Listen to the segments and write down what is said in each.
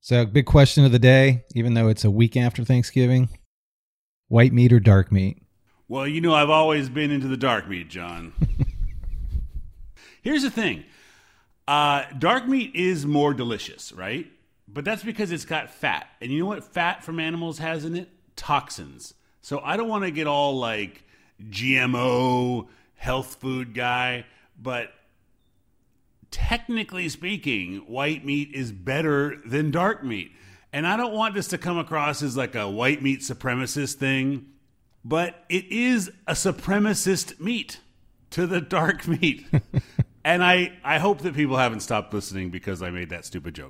So, big question of the day, even though it's a week after Thanksgiving, white meat or dark meat? Well, you know, I've always been into the dark meat, John. Here's the thing. Dark meat is more delicious, right? But that's because it's got fat. And you know what fat from animals has in it? Toxins. So I don't want to get all like GMO health food guy, but technically speaking, white meat is better than dark meat. And I don't want this to come across as like a white meat supremacist thing, but it is a supremacist meat to the dark meat. And I hope that people haven't stopped listening because I made that stupid joke.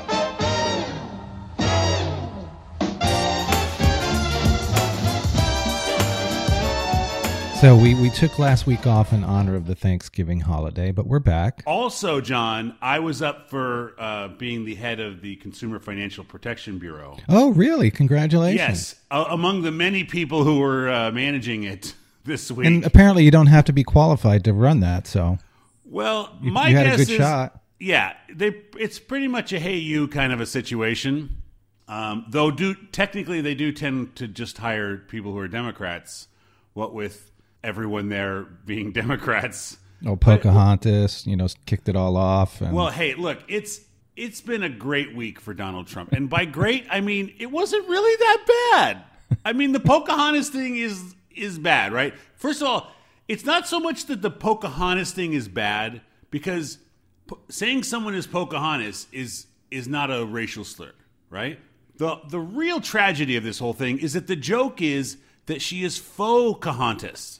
So we took last week off in honor of the Thanksgiving holiday, but we're back. Also, John, I was up for being the head of the Consumer Financial Protection Bureau. Oh, really? Congratulations. Yes, among the many people who were managing it this week. And apparently you don't have to be qualified to run that, so... Well, you my had guess a good is... shot. Yeah, it's pretty much a hey you kind of a situation. Though technically they do tend to just hire people who are Democrats, what with... everyone there being Democrats. Oh, Pocahontas, kicked it all off. And... Well, hey, look, it's been a great week for Donald Trump. And by great, I mean, it wasn't really that bad. I mean, the Pocahontas thing is bad, right? First of all, it's not so much that the Pocahontas thing is bad, because saying someone is Pocahontas is not a racial slur, right? The real tragedy of this whole thing is that the joke is that she is Pocahontas.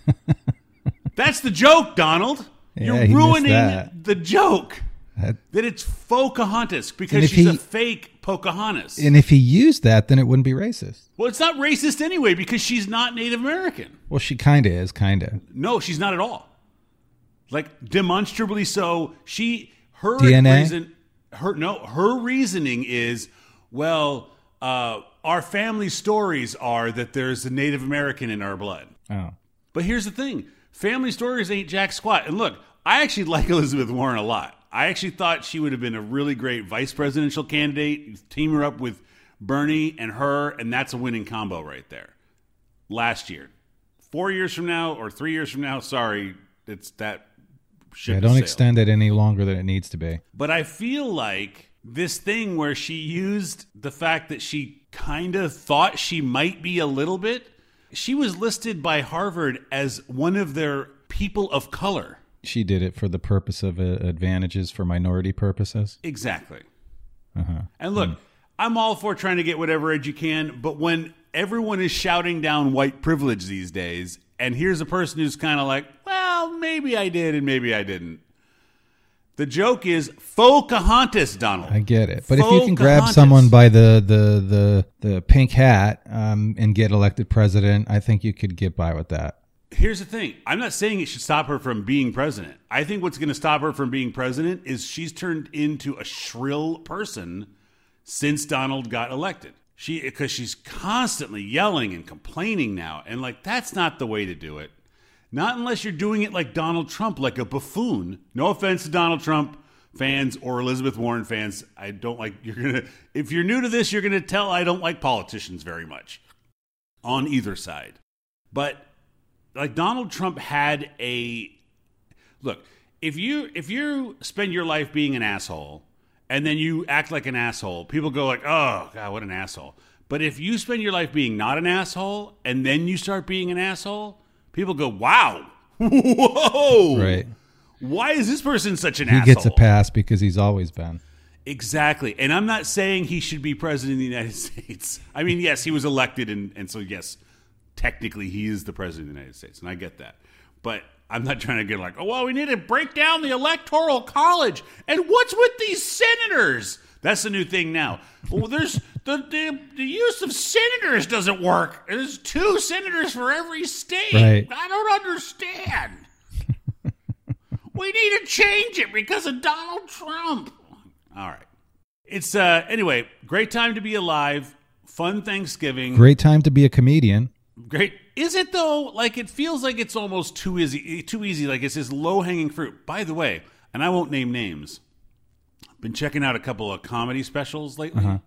That's the joke, Donald. You're ruining the joke. That it's Pocahontas because she's a fake Pocahontas. And if he used that, then it wouldn't be racist. Well, it's not racist anyway because she's not Native American. Well, she kind of is, kind of. No, she's not at all. Like, demonstrably so. Her DNA? Her reasoning is, well, our family stories are that there's a Native American in our blood. Oh. But here's the thing. Family stories ain't jack squat. And look, I actually like Elizabeth Warren a lot. I actually thought she would have been a really great vice presidential candidate. Team her up with Bernie and her, and that's a winning combo right there. Last year. 4 years from now or 3 years from now, sorry, it's that ship don't sailed. Extend it any longer than it needs to be. But I feel like this thing where she used the fact that she kind of thought she might be a little bit. She was listed by Harvard as one of their people of color. She did it for the purpose of advantages for minority purposes. Exactly. Uh-huh. And look, I'm all for trying to get whatever edge you can, but when everyone is shouting down white privilege these days, and here's a person who's kind of like, well, maybe I did and maybe I didn't. The joke is Pocahontas, Donald. I get it. But if you can grab someone by the pink hat and get elected president, I think you could get by with that. Here's the thing. I'm not saying it should stop her from being president. I think what's going to stop her from being president is she's turned into a shrill person since Donald got elected. Because she's constantly yelling and complaining now. And that's not the way to do it. Not unless you're doing it like Donald Trump, like a buffoon. No offense to Donald Trump fans or Elizabeth Warren fans. I don't like, if you're new to this, you're going to tell I don't like politicians very much on either side. But Donald Trump had look, if you spend your life being an asshole and then you act like an asshole, people go like, oh God, what an asshole. But if you spend your life being not an asshole and then you start being an asshole, people go, wow, whoa. Right. Why is this person such an asshole? He gets a pass because he's always been. Exactly. And I'm not saying he should be president of the United States. I mean, yes, he was elected, and so, yes, technically he is the president of the United States, and I get that. But I'm not trying to get like, oh, well, we need to break down the Electoral College. And what's with these senators? That's the new thing now. Well, there's the use of senators doesn't work. There's 2 senators for every state. Right. I don't understand. We need to change it because of Donald Trump. All right. It's anyway, great time to be alive. Fun Thanksgiving. Great time to be a comedian. Great. Is it though? It feels like it's almost too easy. Like it's this low-hanging fruit. By the way, and I won't name names. Been checking out a couple of comedy specials lately.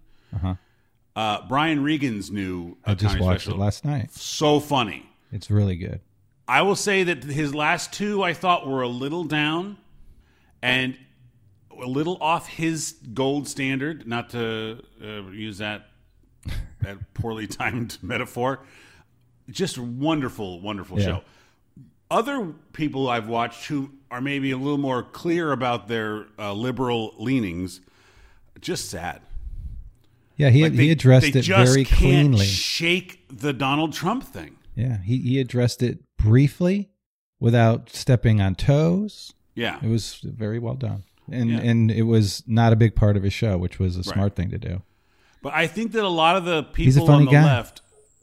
Brian Regan's new I just comedy watched special. it last night. So funny. It's really good. I will say that his last two I thought were a little down and a little off his gold standard, not to use that poorly timed metaphor. Just wonderful, wonderful show. Other people I've watched who are maybe a little more clear about their liberal leanings, just sad. Yeah, he addressed it very cleanly. Can't shake the Donald Trump thing. Yeah, he addressed it briefly without stepping on toes. Yeah. It was very well done. And it was not a big part of his show, which was a smart thing to do. But I think that a lot of the He's a people funny on the guy. left,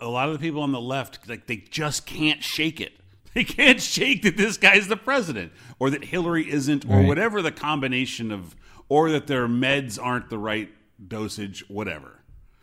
like they just can't shake it. They can't shake that this guy's the president or that Hillary isn't or whatever the combination of, or that their meds aren't the right dosage, whatever.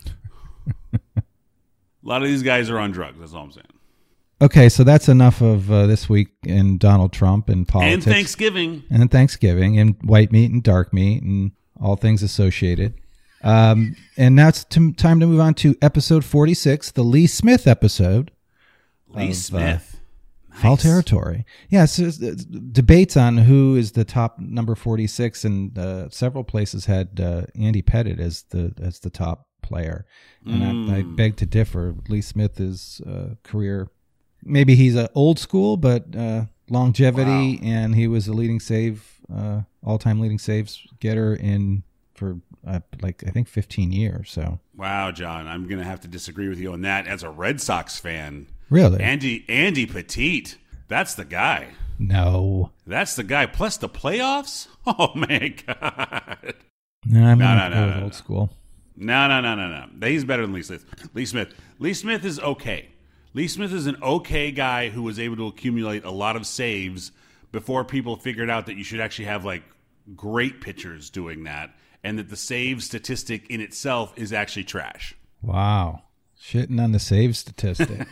A lot of these guys are on drugs. That's all I'm saying. Okay, so that's enough of this week in Donald Trump and politics. And Thanksgiving. And Thanksgiving and white meat and dark meat and all things associated. And now it's time to move on to episode 46, the Lee Smith episode. Lee Smith. Nice. Fall Territory. Yeah, so debates on who is the top number 46, and several places had Andy Pettit as the top player. And I beg to differ. Lee Smith is career, maybe he's an old school, but longevity, and he was a leading save, all-time leading saves getter for I think 15 years. So wow, John, I'm gonna have to disagree with you on that. As a Red Sox fan, really, Andy Pettit, that's the guy. No, that's the guy. Plus the playoffs. Oh my god. No, old school. No. He's better than Lee Smith. Lee Smith is okay. Lee Smith is an okay guy who was able to accumulate a lot of saves before people figured out that you should actually have like great pitchers doing that, and that the save statistic in itself is actually trash. Wow. Shitting on the save statistic.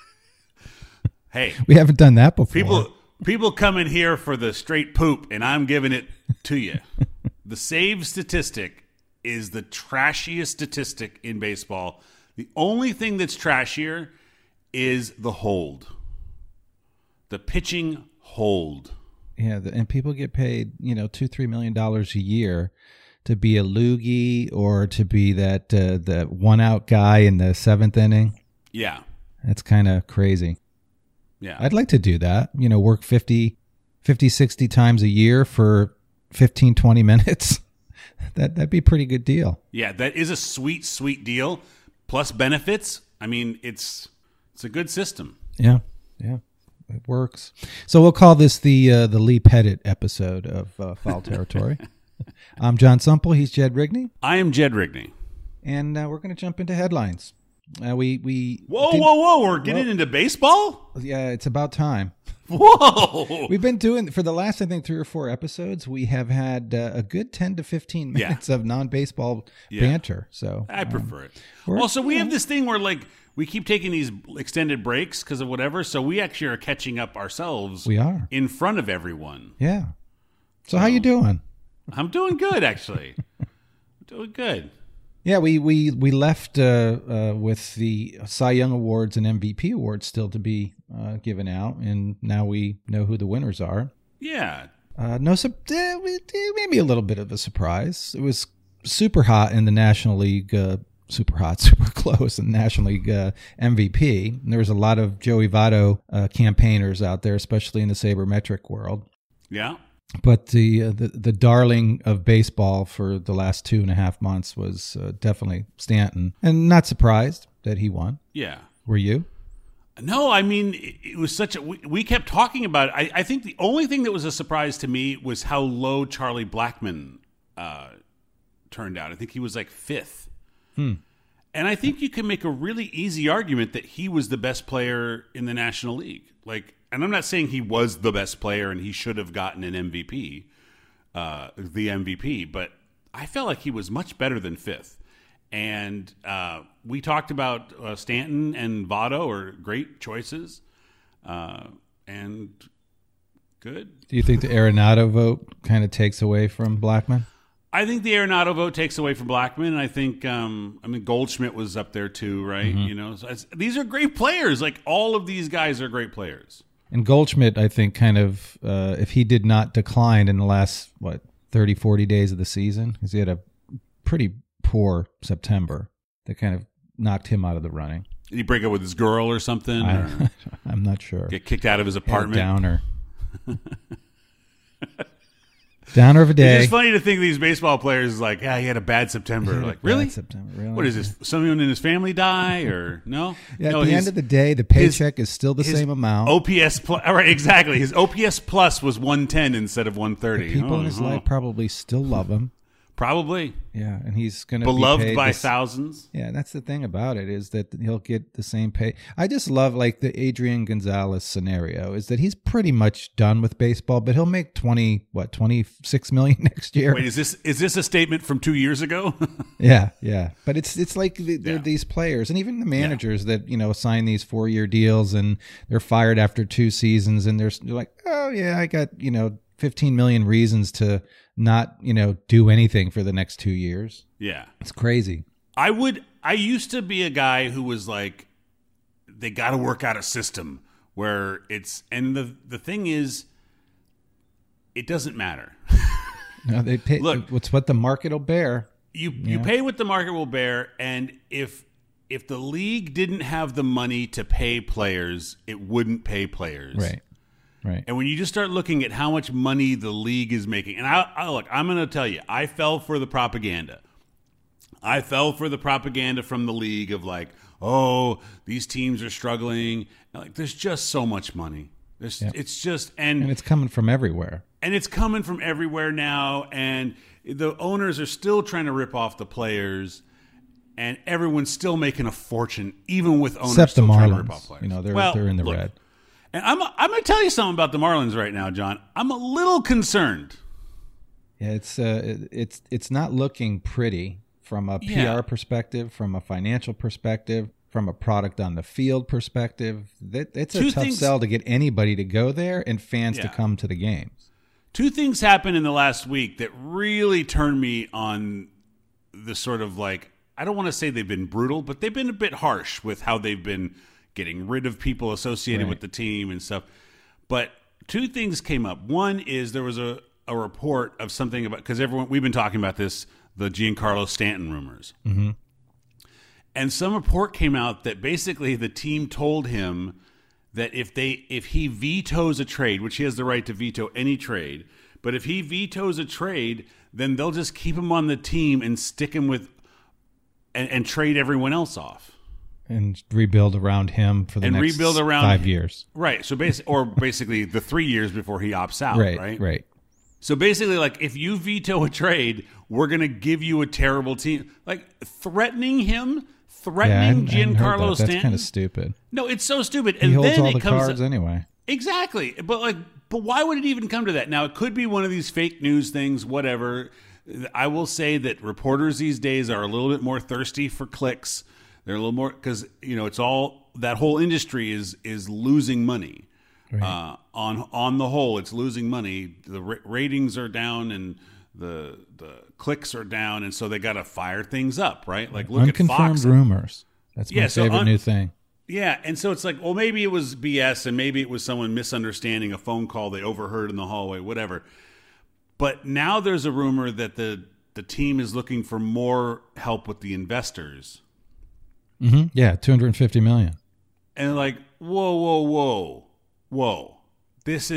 Hey. We haven't done that before. People come in here for the straight poop, and I'm giving it to you. The save statistic is the trashiest statistic in baseball. The only thing that's trashier is the hold. The pitching hold. Yeah, and people get paid, $2-3 million a year to be a loogie or to be that the one out guy in the seventh inning. Yeah, that's kind of crazy. Yeah, I'd like to do that. Work 50, 60 times a year for 15, 20 minutes. That'd be a pretty good deal. Yeah, that is a sweet deal. Plus benefits. I mean, it's a good system. Yeah. It works. So we'll call this the Lee Pettit episode of Foul Territory. I'm John Sumple. He's Jed Rigney. I am Jed Rigney. And we're going to jump into headlines. Whoa! We're getting into baseball? Yeah, it's about time. Whoa! We've been doing, for the last, I think, 3 or 4 episodes, we have had a good 10 to 15 minutes of non-baseball banter. So I prefer it. Also, we have this thing where, we keep taking these extended breaks because of whatever, so we actually are catching up ourselves. We are. In front of everyone. Yeah. So how you doing? I'm doing good, actually. I'm doing good. Yeah, we left with the Cy Young Awards and MVP Awards still to be given out, and now we know who the winners are. Yeah. Maybe a little bit of a surprise. It was super hot in the National League, super close in the National League MVP. And there was a lot of Joey Votto campaigners out there, especially in the sabermetric world. Yeah. But the darling of baseball for the last 2.5 months was definitely Stanton, and not surprised that he won. Yeah. Were you? No, I mean, it was such a... We kept talking about it. I think the only thing that was a surprise to me was how low Charlie Blackmon turned out. I think he was 5th. And I think you can make a really easy argument that he was the best player in the National League. And I'm not saying he was the best player and he should have gotten an MVP, the MVP, but I felt like he was much better than 5th. And we talked about Stanton and Votto are great choices, and good. Do you think the Arenado vote kind of takes away from Blackmon? I think the Arenado vote takes away from Blackman, and I think Goldschmidt was up there too, right? Mm-hmm. You know, so these are great players. Like all of these guys are great players. And Goldschmidt, I think, kind of, if he did not decline in the last 30, 40 days of the season, because he had a pretty poor September, that kind of knocked him out of the running. Did he break up with his girl or something? I'm not sure. Get kicked out of his apartment? Downer. Downer of a day. It's just funny to think these baseball players is like, he had a bad September. Like, really? September, really? What is this? Someone in his family die or no? Yeah, no, at the end of the day, the paycheck is still the same amount. OPS plus, all right, exactly. His OPS plus was 110 instead of 130. The people in his life probably still love him. Probably. Yeah, and he's going to beloved be paid by thousands. Yeah, that's the thing about it, is that he'll get the same pay. I just love like the Adrian Gonzalez scenario, is that he's pretty much done with baseball, but he'll make 26 million next year. Wait, is this a statement from 2 years ago? Yeah. But it's like they're these players, and even the managers that sign these 4-year deals, and they're fired after 2 seasons, and they're like, oh yeah, I got 15 million reasons to not do anything for the next 2 years. Yeah, it's crazy. I used to be a guy who was like, they got to work out a system where it's, and the thing is, it doesn't matter. No, they pay. Look, it's what the market will bear. You pay what the market will bear, and if the league didn't have the money to pay players, it wouldn't pay players. Right. And when you just start looking at how much money the league is making, and I'm going to tell you, I fell for the propaganda. I fell for the propaganda from the league of like, oh, these teams are struggling. Like, there's just so much money. It's just, and it's coming from everywhere. And it's coming from everywhere now, and the owners are still trying to rip off the players, and everyone's still making a fortune, even with owners except still the trying to rip Marlins. off players. They're in the red. And I'm going to tell you something about the Marlins right now, John. I'm a little concerned. Yeah, it's not looking pretty from a PR perspective, from a financial perspective, from a product on the field perspective. It's a tough sell to get anybody to go there and fans to come to the games. 2 things happened in the last week that really turned me on the sort of like, I don't want to say they've been brutal, but they've been a bit harsh with how they've been getting rid of people associated with the team and stuff. But 2 things came up. One is there was a report of something about, because we've been talking about this, the Giancarlo Stanton rumors. Mm-hmm. And some report came out that basically the team told him that if he vetoes a trade, which he has the right to veto any trade, but if he vetoes a trade, then they'll just keep him on the team and stick him with and trade everyone else off. And rebuild around him for the next 5 years. Right. So basically the 3 years before he opts out. Right. So basically, like, if you veto a trade, we're going to give you a terrible team. Like, threatening Giancarlo Stanton. That's kind of stupid. No, it's so stupid. And he holds then all the cards anyway. Exactly. But why would it even come to that? Now, it could be one of these fake news things, whatever. I will say that reporters these days are a little bit more thirsty for clicks. They're a little more, because it's all, that whole industry is losing money. Right. On the whole, it's losing money. The ratings are down and the clicks are down, and so they got to fire things up, right? Like, look at Fox. Unconfirmed rumors. That's my favorite new thing. Yeah, and so it's like, well, maybe it was BS, and maybe it was someone misunderstanding a phone call they overheard in the hallway, whatever. But now there's a rumor that the team is looking for more help with the investors. Mm-hmm. Yeah, $250 million. And like, whoa. This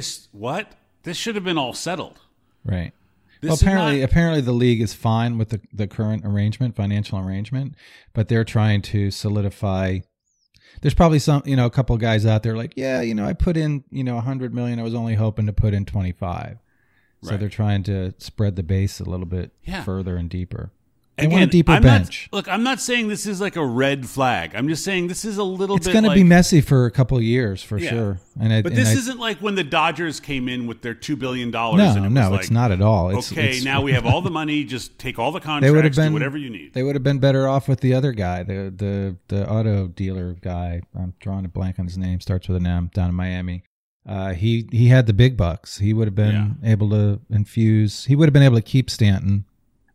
should have been all settled. Right. Apparently the league is fine with the current financial arrangement, but they're trying to solidify. There's probably a couple of guys out there like, I put in, $100 million. I was only hoping to put in 25. So they're trying to spread the base a little bit further and deeper. They want a deeper bench. I'm not saying this is like a red flag. I'm just saying this is a little bit. It's going to be messy for a couple of years for sure. But this isn't like when the Dodgers came in with their $2 billion. No, it's not at all. Now we have all the money. Just take all the contracts, do whatever you need. They would have been better off with the other guy, the auto dealer guy. I'm drawing a blank on his name. Starts with an M. Down in Miami. He had the big bucks. He would have been able to infuse. He would have been able to keep Stanton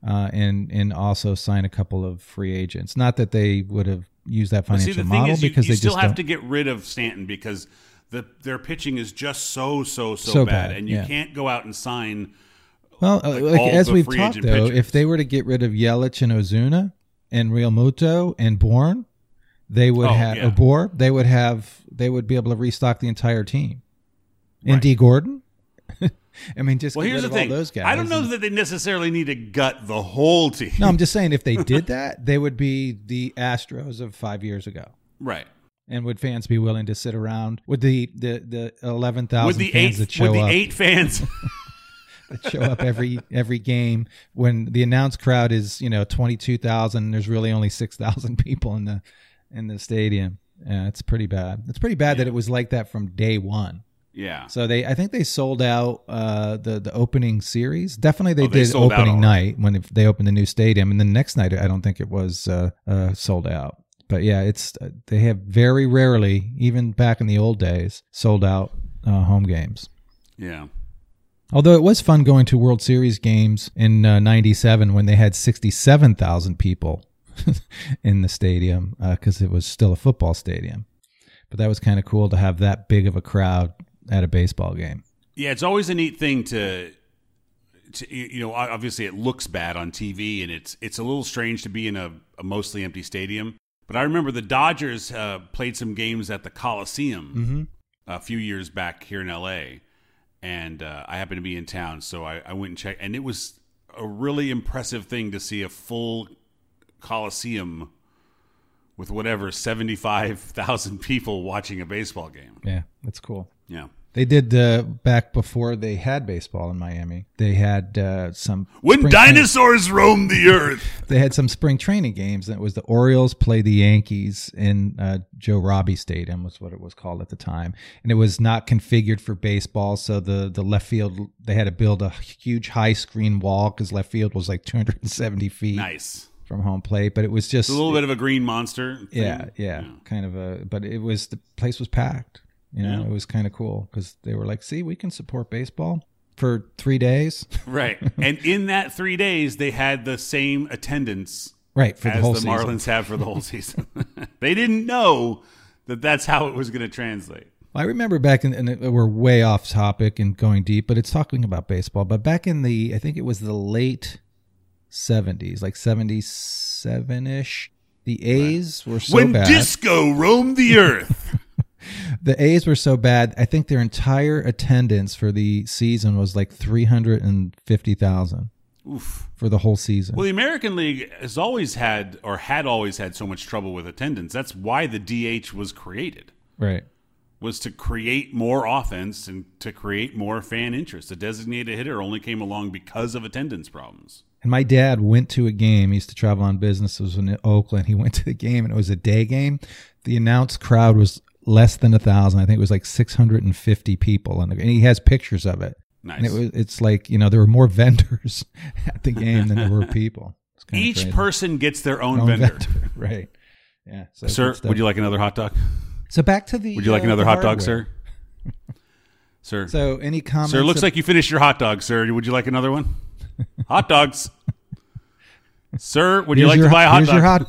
and also sign a couple of free agents. Not that they would have used that financial the model thing is, because you they still just have to get rid of Stanton because their pitching is just so bad, and you can't go out and sign. Well, as we've free talked agent though, pitchers. if they were to get rid of Yelich and Ozuna and Real Muto and Bourne, they would they would be able to restock the entire team. And Right. D. Gordon. I mean, just Well, get here's rid the of thing. all those guys. I don't know that they necessarily need to gut the whole team. No, I'm just saying if they did that, they would be the Astros of 5 years ago. Right. And would fans be willing to sit around with the 11,000 With the fans that show up? 8 fans. That show up every game when the announced crowd is 22,000. There's really only 6,000 people in the stadium. Yeah, it's pretty bad. It's pretty bad that it was like that from day one. Yeah. So I think they sold out the opening series. Definitely they they did sold out opening already. night when they opened the new stadium, and the next night I don't think it was sold out. But yeah, it's they have very rarely, even back in the old days, sold out home games. Yeah. Although it was fun going to World Series games in '97 when they had 67,000 people in the stadium because it was still a football stadium. But that was kind of cool to have that big of a crowd at a baseball game. Yeah, it's always a neat thing to obviously it looks bad on TV, and it's a little strange to be in a mostly empty stadium. But I remember the Dodgers played some games at the Coliseum a few years back here in LA, and I happened to be in town, so I went and checked, and it was a really impressive thing to see a full Coliseum with 75,000 people watching a baseball game. Yeah, that's cool. Yeah. They did back before they had baseball in Miami. They had some when dinosaurs roamed the earth. They had some spring training games. And it was the Orioles play the Yankees in Joe Robbie Stadium was what it was called at the time, and it was not configured for baseball. So the left field they had to build a huge high screen wall because left field was like 270 feet. Nice. From home plate, but it was just a little bit of a green monster thing. Yeah, kind of but it was the place was packed. It was kind of cool because they were like, see, we can support baseball for 3 days. Right. And in that 3 days, they had the same attendance right, for as the whole the Marlins season. have for the whole season. They didn't know that that's how it was going to translate. Well, I remember back and we're way off topic and going deep, but it's talking about baseball. But back in I think it was the late 70s, like 77-ish, the A's were so when bad. disco roamed the earth. The A's were so bad. I think their entire attendance for the season was like 350,000 for the whole season. Well, the American League has always had so much trouble with attendance. That's why the DH was created. Right. Was to create more offense and to create more fan interest. The designated hitter only came along because of attendance problems. And my dad went to a game. He used to travel on business. It was in Oakland. He went to the game, and it was a day game. The announced crowd was less than 1,000. I think it was like 650 people, and he has pictures of it. Nice. And it's like there were more vendors at the game than there were people. Each person gets their own vendor. Right. Yeah. So sir, would you like another hot dog? So back to the. Would you like another hot dog, hardware. sir? Sir. So any comments? Sir, looks like you finished your hot dog, sir. Would you like another one? Hot dogs. Sir, would you like to buy a hot dog? Here's your hot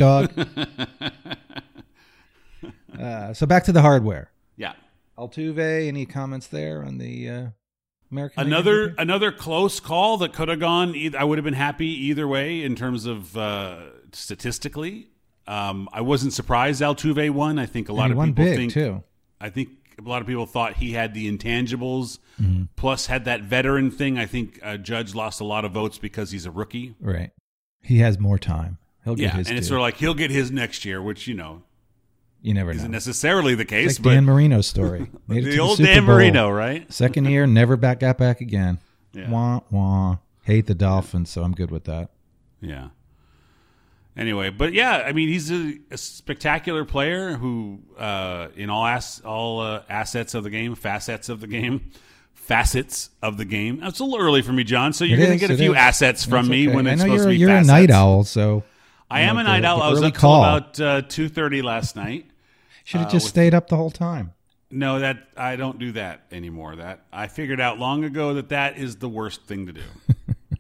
dog. So back to the hardware. Yeah. Altuve, any comments there on the American League? Another close call that could have gone. I would have been happy either way in terms of statistically. I wasn't surprised Altuve won. I think a lot of people think too. I think a lot of people thought he had the intangibles, plus had that veteran thing. I think Judge lost a lot of votes because he's a rookie. Right. He has more time. He'll get his. And it's sort of like he'll get his next year, which you never know. Isn't necessarily the case. It's like Dan Marino's story. Made it the to old Super Dan Bowl. Marino, right? Second year, never got back again. Yeah. Wah, wah. Hate the Dolphins, so I'm good with that. Yeah. Anyway, but yeah, I mean, he's a spectacular player who, in all assets of the game, facets of the game. It's a little early for me, John. So you're going to get a few assets from me when it's supposed to be you're facets. a night owl, so I am a night owl. I was early up till call. about 2:30 last night. Should have just stayed up the whole time. No, that I don't do that anymore. That I figured out long ago that is the worst thing to do.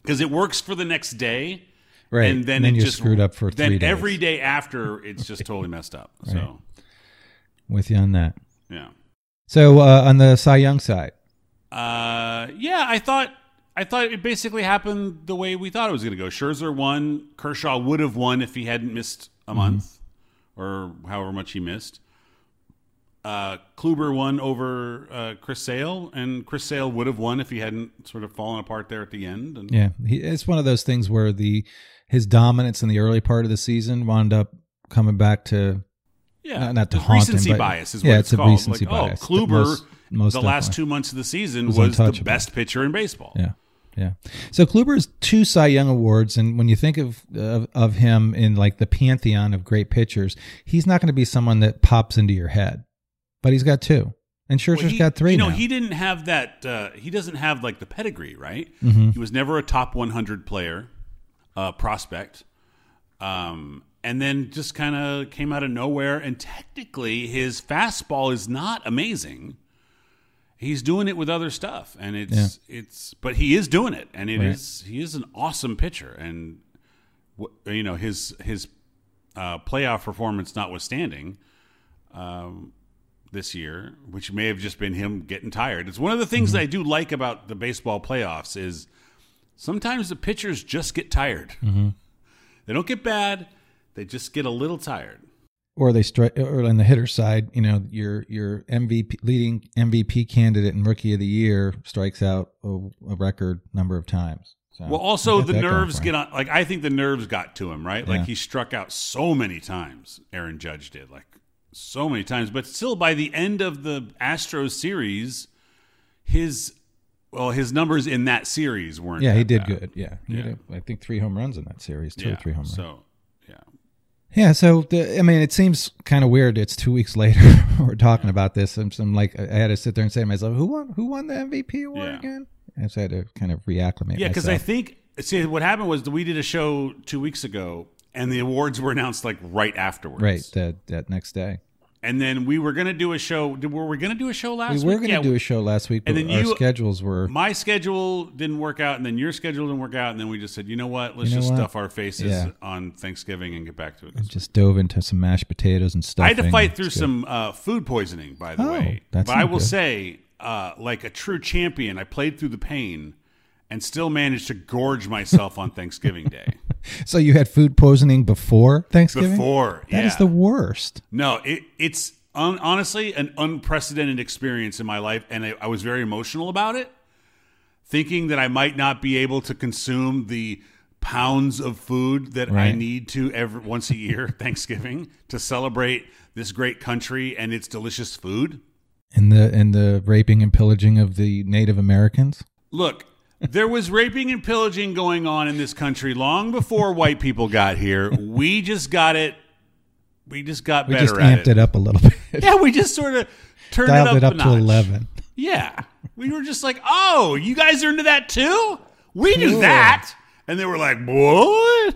because it works for the next day. Right. And then you're just screwed up for 3 days. Then every day after, it's just totally messed up. Right. So, with you on that. yeah. So on the Cy Young side. Yeah, I thought it basically happened the way we thought it was going to go. Scherzer won. Kershaw would have won if he hadn't missed a month or however much he missed. Kluber won over Chris Sale, and Chris Sale would have won if he hadn't sort of fallen apart there at the end. And yeah, it's one of those things where his dominance in the early part of the season wound up coming back to not to haunt him, recency but bias is what it's called. A recency bias. Kluber, most the last 2 months of the season was the best pitcher in baseball. Yeah. Yeah. So Kluber's 2 Cy Young awards, and when you think of him in like the pantheon of great pitchers, he's not going to be someone that pops into your head. But he's got 2. And Scherzer's got 3 now. He didn't have that he doesn't have like the pedigree, right? Mm-hmm. He was never a top 100 player, prospect. And then just kind of came out of nowhere, and technically his fastball is not amazing. He's doing it with other stuff, and but he is doing it, and he is an awesome pitcher, and his playoff performance notwithstanding, this year, which may have just been him getting tired. It's one of the things that I do like about the baseball playoffs is sometimes the pitchers just get tired. Mm-hmm. They don't get bad; they just get a little tired. Or or on the hitter side, your leading MVP candidate and Rookie of the Year strikes out a record number of times. So well, also the nerves get on. Like I think the nerves got to him, right? Like he struck out so many times. Aaron Judge did so many times, but still by the end of the Astros series, his numbers in that series weren't. Yeah, he did bad. Good. Yeah, he had, I think 3 home runs in that series, 2 or 3 home runs. So. Yeah, so it seems kind of weird. It's 2 weeks later we're talking about this. I'm like, I had to sit there and say to myself, "Who won the MVP award again?" And so I had to kind of reacclimate. Yeah, because I think what happened was we did a show 2 weeks ago, and the awards were announced right afterwards. Right, that next day. And then we were going to do a show. Were we going to do a show last week? We were going to do a show last week, but our schedules were... My schedule didn't work out, and then your schedule didn't work out, and then we just said, you know what? Let's just stuff our faces on Thanksgiving and get back to it. Just dove into some mashed potatoes and stuffing. I had to fight through some food poisoning, by the way. But I will say, like a true champion, I played through the pain and still managed to gorge myself on Thanksgiving Day. So you had food poisoning before Thanksgiving? That is the worst. No, it's honestly an unprecedented experience in my life, and I was very emotional about it, thinking that I might not be able to consume the pounds of food that I need to once a year, Thanksgiving, to celebrate this great country and its delicious food. And the raping and pillaging of the Native Americans? Look, there was raping and pillaging going on in this country long before white people got here. We just got it. We just got better at it. We just amped it up a little bit. Yeah, we just sort of turned Dialed it up to 11. Yeah. We were just like, oh, you guys are into that too? We do that. And they were like, what?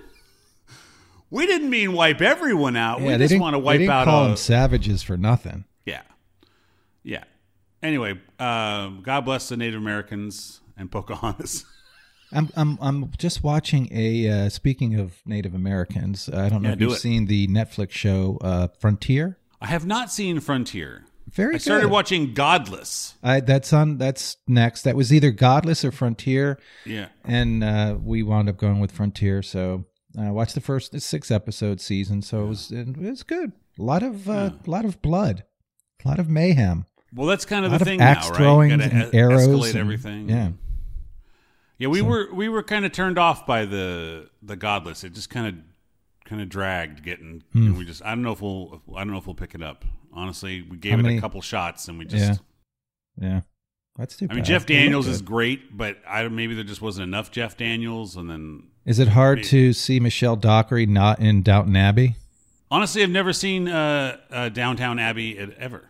We didn't mean wipe everyone out. Yeah, we just want to wipe out. They didn't call them savages for nothing. Yeah. Yeah. Anyway, God bless the Native Americans and Pocahontas. I'm just watching speaking of Native Americans, I don't know if you've seen the Netflix show Frontier. I have not seen Frontier. Very good. I started watching Godless. That's next. That was either Godless or Frontier. Yeah. And we wound up going with Frontier, so I watched the first 6-episode season, so it was good. A lot of blood. A lot of mayhem. Well, that's kind of the thing axe now, right? Throwing and arrows escalate everything. Yeah. Yeah, we were kind of turned off by the Godless. It just kind of dragged getting. And we just I don't know if we'll pick it up. Honestly, we gave it a couple shots and we just yeah. That's too bad. I mean, Jeff Daniels is great, but maybe there just wasn't enough Jeff Daniels. And then is it hard to see Michelle Dockery not in Downton Abbey? Honestly, I've never seen Downtown Abbey ever.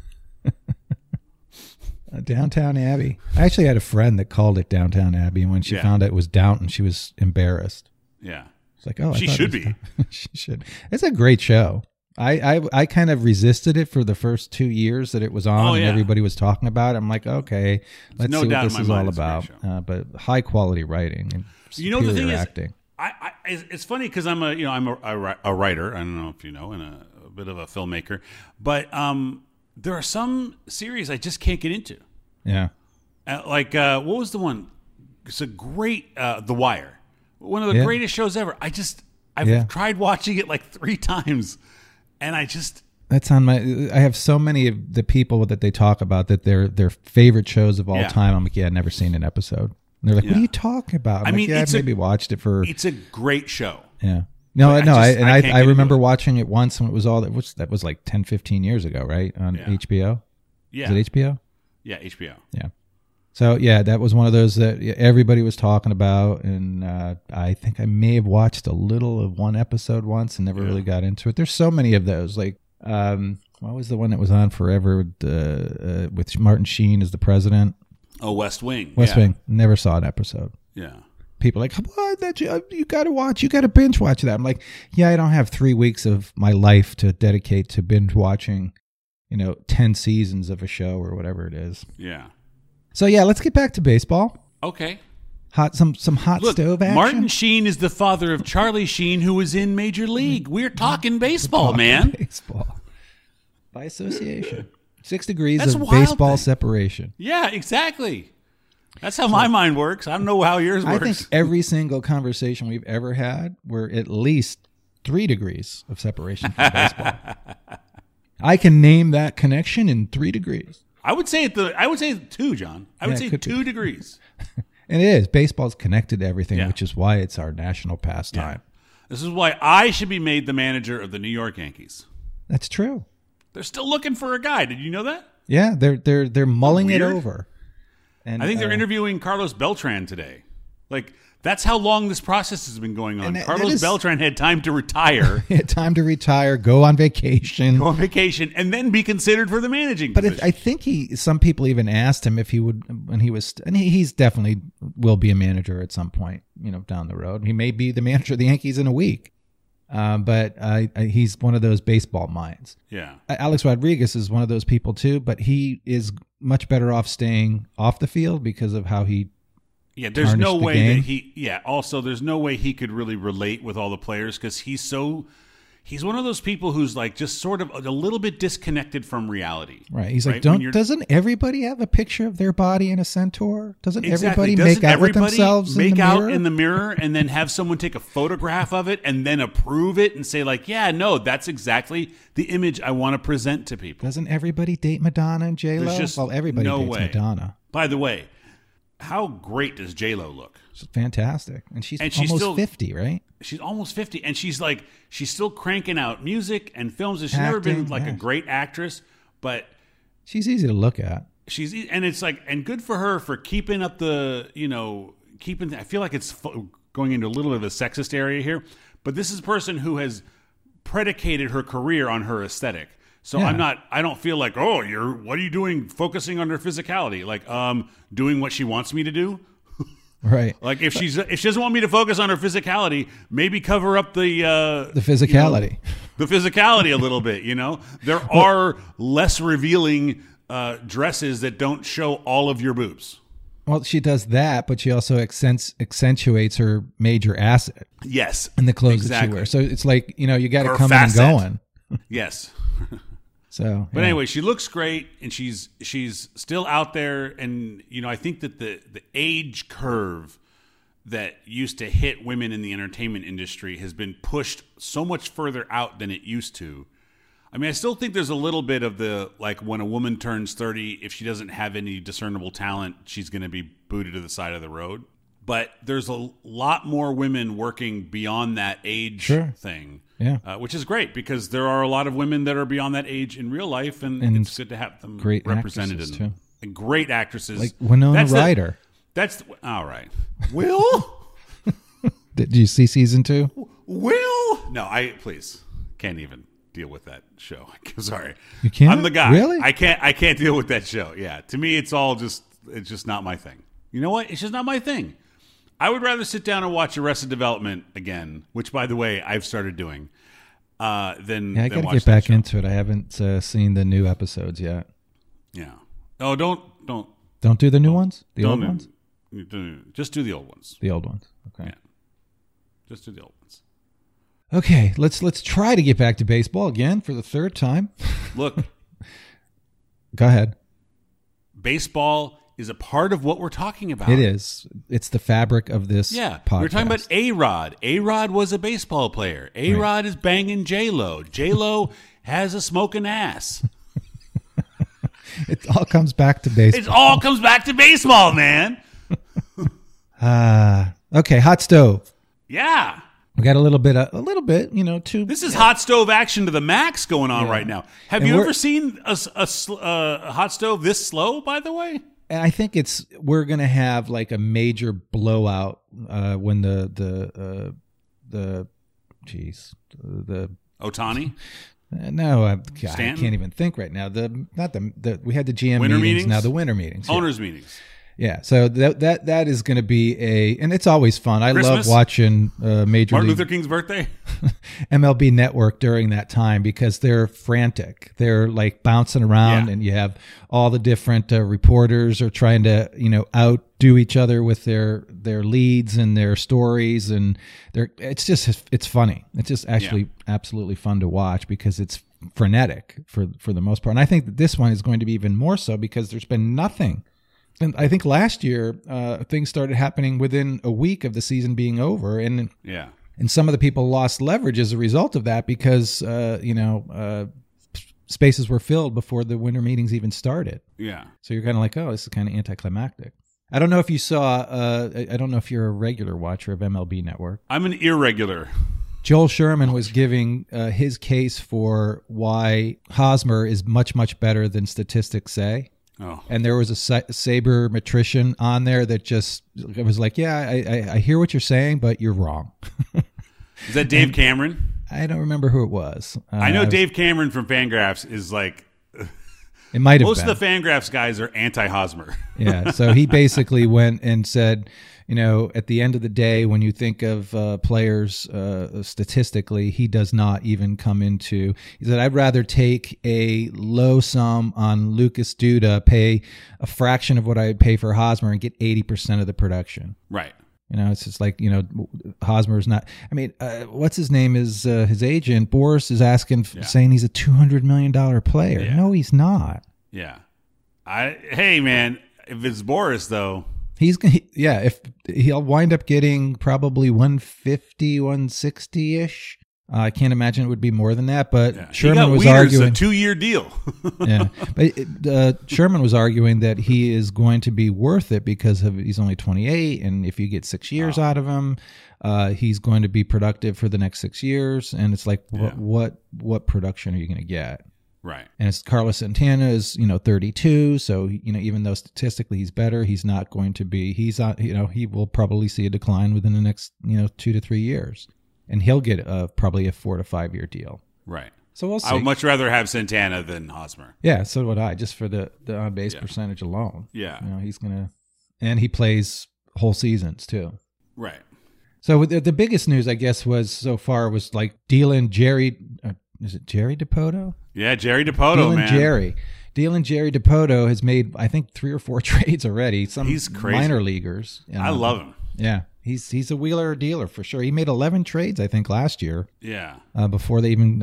Downtown Abbey. I actually had a friend that called it Downtown Abbey, and when she found out it was Downton, she was embarrassed. Yeah. It's like, oh, she should be. She should. It's a great show. I kind of resisted it for the first 2 years that it was on and everybody was talking about it. I'm like, okay, let's see what this is all about. But high quality writing and the thing acting. It's funny because I'm a writer. I don't know if you know, and a bit of a filmmaker. But there are some series I just can't get into. Yeah. What was the one? It's a great The Wire. One of the greatest shows ever. I've tried watching it like 3 times. And that's on my. I have so many of the people that they talk about that their favorite shows of all time. I'm like, I've never seen an episode. And they're like, what are you talking about? I maybe watched it for. It's a great show. Yeah. I remember watching it once when it was all that was like 10, 15 years ago, right? On HBO. Yeah. Is it HBO? Yeah, HBO. Yeah. So that was one of those that everybody was talking about, and I think I may have watched a little of one episode once and never really got into it. There's so many of those. Like, what was the one that was on forever with Martin Sheen as the president? Oh, West Wing. West Wing. Never saw an episode. Yeah. People are like, what? You got to watch. You got to binge watch that. I'm like, I don't have 3 weeks of my life to dedicate to binge watching, 10 seasons of a show or whatever it is. Yeah. So let's get back to baseball. Okay. Some hot stove action. Martin Sheen is the father of Charlie Sheen, who was in Major League. We're talking baseball, man. Baseball. By association. 6 degrees That's of baseball separation. Yeah, exactly. That's how my mind works. I don't know how yours works. I think every single conversation we've ever had, we're at least 3 degrees of separation from baseball. I can name that connection in 3 degrees. I would say 2, John. I would say 2 degrees. And it is. Baseball's connected to everything, which is why it's our national pastime. Yeah. This is why I should be made the manager of the New York Yankees. That's true. They're still looking for a guy. Did you know that? Yeah, they're mulling it over. And I think they're interviewing Carlos Beltran today. Like, that's how long this process has been going on. Carlos Beltran had time to retire. He had time to retire, go on vacation. And then be considered for the managing position. I think some people even asked him if he would, when he was, and he's definitely will be a manager at some point, down the road. He may be the manager of the Yankees in a week. But he's one of those baseball minds. Yeah. Alex Rodriguez is one of those people too, but he is much better off staying off the field because of how he there's no way that also there's no way he could really relate with all the players because he's one of those people who's like just sort of a little bit disconnected from reality. Right. He's like, doesn't everybody have a picture of their body in a Centaur? Doesn't everybody make out with themselves in the mirror and then have someone take a photograph of it and then approve it and say like, yeah, no, that's exactly the image I want to present to people. Doesn't everybody date Madonna and J-Lo? Well, everybody dates Madonna. By the way, how great does J-Lo look? She's fantastic. And she's almost 50, right? She's almost 50. And she's still cranking out music and films. She's never been like a great actress, but she's easy to look at. And it's like, and good for her for keeping up the, I feel like it's going into a little bit of a sexist area here, but this is a person who has predicated her career on her aesthetic. So I don't feel like, what are you doing focusing on her physicality? Like, doing what she wants me to do. Right. Like if she doesn't want me to focus on her physicality, maybe cover up the physicality. The physicality a little bit, There are less revealing dresses that don't show all of your boobs. Well, she does that, but she also accentuates her major asset. Yes. In the clothes that she wears. So it's like, you got to come in and going. Yes. So, but anyway, she looks great, and she's still out there. And I think that the age curve that used to hit women in the entertainment industry has been pushed so much further out than it used to. I mean, I still think there's a little bit of the like when a woman turns 30, if she doesn't have any discernible talent, she's going to be booted to the side of the road. But there's a lot more women working beyond that age thing. Yeah. Which is great because there are a lot of women that are beyond that age in real life, and it's good to have them great represented in them. And great actresses. Like Winona Ryder. All right. Will? Did you see season 2? Will? No, please. Can't even deal with that show. I'm sorry. You can't? I'm the guy. Really? I can't deal with that show. Yeah. To me, it's just not my thing. You know what? It's just not my thing. I would rather sit down and watch Arrested Development again, which, by the way, I've started doing, then I then got to watch get that back show. into it. I haven't seen the new episodes yet. Yeah. Oh, don't do the new ones. The old ones. Just do the old ones. The old ones. Okay. Yeah. Just do the old ones. Okay. Let's try to get back to baseball again for the third time. Look, Go ahead. baseball is a part of what we're talking about. It is. It's the fabric of this. Yeah, podcast. we're talking about A-Rod. A-Rod was a baseball player. A-Rod is banging J-Lo. J-Lo has a smoking ass. It all comes back to baseball. It all comes back to baseball, man. Okay, hot stove. Yeah. We got a little bit. Two. This is hot stove action to the max going on right now. Have And you we're- ever seen a hot stove this slow, by the way? And I think we're gonna have like a major blowout when the Otani? no, I Stanton? can't even think right now. We had the GM Winter meetings, meetings? now the winter meetings. Yeah. Owners meetings. Yeah, so that is going to be and it's always fun. I Christmas? love watching Major Martin League Luther King's birthday? MLB Network during that time because they're frantic. They're like bouncing around, Yeah. and you have all the different reporters are trying to outdo each other with their leads and their stories, and it's funny. It's just actually absolutely fun to watch because it's frenetic for the most part. And I think that this one is going to be even more so because there's been nothing. And I think last year things started happening within a week of the season being over, and Yeah. and some of the people lost leverage as a result of that because spaces were filled before the winter meetings even started. Yeah. So you're kind of like, oh, this is kind of anticlimactic. I don't know if you saw. I don't know if you're a regular watcher of MLB Network. I'm an irregular. Joel Sherman was giving his case for why Hosmer is much, much better than statistics say. Oh. And there was a sabermetrician on there that just was like, yeah, I hear what you're saying, but you're wrong. Is that Dave Cameron? I don't remember who it was. I know Dave Cameron from Fangraphs is like, It might have most been. of the Fangraphs guys are anti-Hosmer. Yeah. So he basically went and said, at the end of the day, when you think of players statistically, he does not even come into. He said, I'd rather take a low sum on Lucas Duda, pay a fraction of what I would pay for Hosmer, and get 80% of the production. Right. It's just like, Hosmer is not. I mean, what's his name is his agent, Boris, is asking, saying he's a $200 million player. Yeah. No, he's not. Yeah. Hey, man, if it's Boris, though. If he'll wind up getting probably 150, 160 ish. I can't imagine it would be more than that, but Sherman was arguing a 2-year deal. yeah, but Sherman was arguing that he is going to be worth it because he's only 28, and if you get 6 years out of him, he's going to be productive for the next 6 years. And it's like, what production are you going to get? Right. And it's Carlos Santana is 32, so even though statistically he's better, he's not going to be. He's on. He will probably see a decline within the next 2 to 3 years, and he'll get probably a 4 to 5 year deal. Right. So we'll see. I would much rather have Santana than Hosmer. Yeah, so would I, just for the on base percentage alone. Yeah. He's gonna, and he plays whole seasons too. Right. So the biggest news, I guess, was like dealing Jerry. Is it Jerry DiPoto? Yeah, Jerry DiPoto, man. Dealing Jerry DiPoto has made, I think, 3 or 4 trades already. He's crazy. Minor leaguers. I love him. Yeah, he's a wheeler dealer for sure. He made 11 trades, I think, last year. Yeah. Before they even,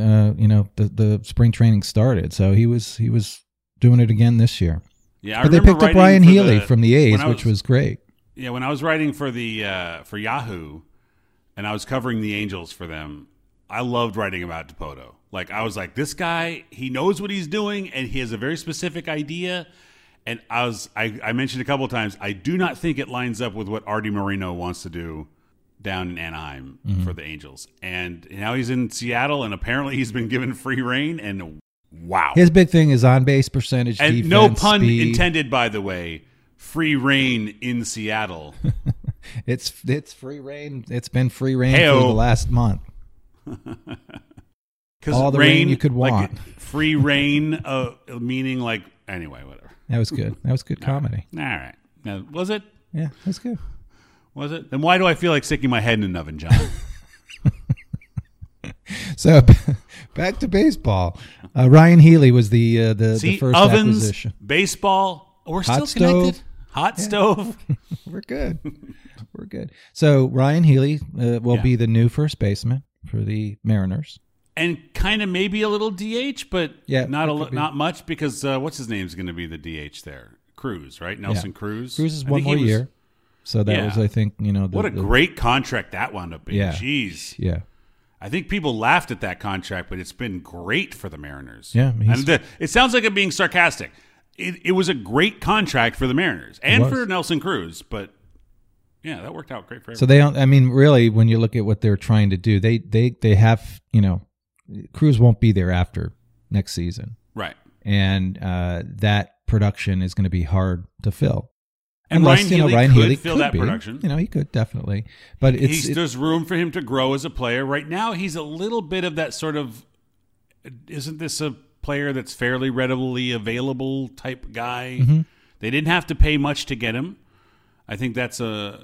the spring training started. So he was doing it again this year. Yeah, but they picked up Ryan Healy from the A's, which was great. Yeah, when I was writing for for Yahoo, and I was covering the Angels for them, I loved writing about DiPoto. Like, I was like, this guy, he knows what he's doing, and he has a very specific idea. And I mentioned a couple of times, I do not think it lines up with what Artie Moreno wants to do down in Anaheim for the Angels. And now he's in Seattle, and apparently he's been given free reign, and wow. His big thing is on-base percentage, and defense, no pun speed. intended, by the way, free reign in Seattle. It's free reign. It's been free reign Hey-o. for the last month. All the rain you could want. Like, free reign, meaning like, anyway, whatever. That was good. That was good comedy. All right. Now, was it? Yeah, that's good. Was it? Then why do I feel like sticking my head in an oven, John? So Back to baseball. Ryan Healy was the first ovens, acquisition. Baseball. We're Hot still connected. stove. Hot stove. We're good. We're good. So Ryan Healy will be the new first baseman for the Mariners. And kind of maybe a little DH, but not much because what's his name's going to be the DH there? Cruz, right? Nelson Cruz. Cruz is one more year. So that was, I think, what a great contract that wound up being. Yeah. Jeez. Yeah. I think people laughed at that contract, but it's been great for the Mariners. Yeah. And it sounds like I'm being sarcastic. It was a great contract for the Mariners and for Nelson Cruz, but yeah, that worked out great for everyone. So they don't, I mean, really, when you look at what they're trying to do, they have, Cruz won't be there after next season. Right. And that production is going to be hard to fill. And unless, Ryan Healy could fill that be. production. He could definitely. But there's room for him to grow as a player. Right now, he's a little bit of that sort of, isn't this a player that's fairly readily available type guy? Mm-hmm. They didn't have to pay much to get him. I think that's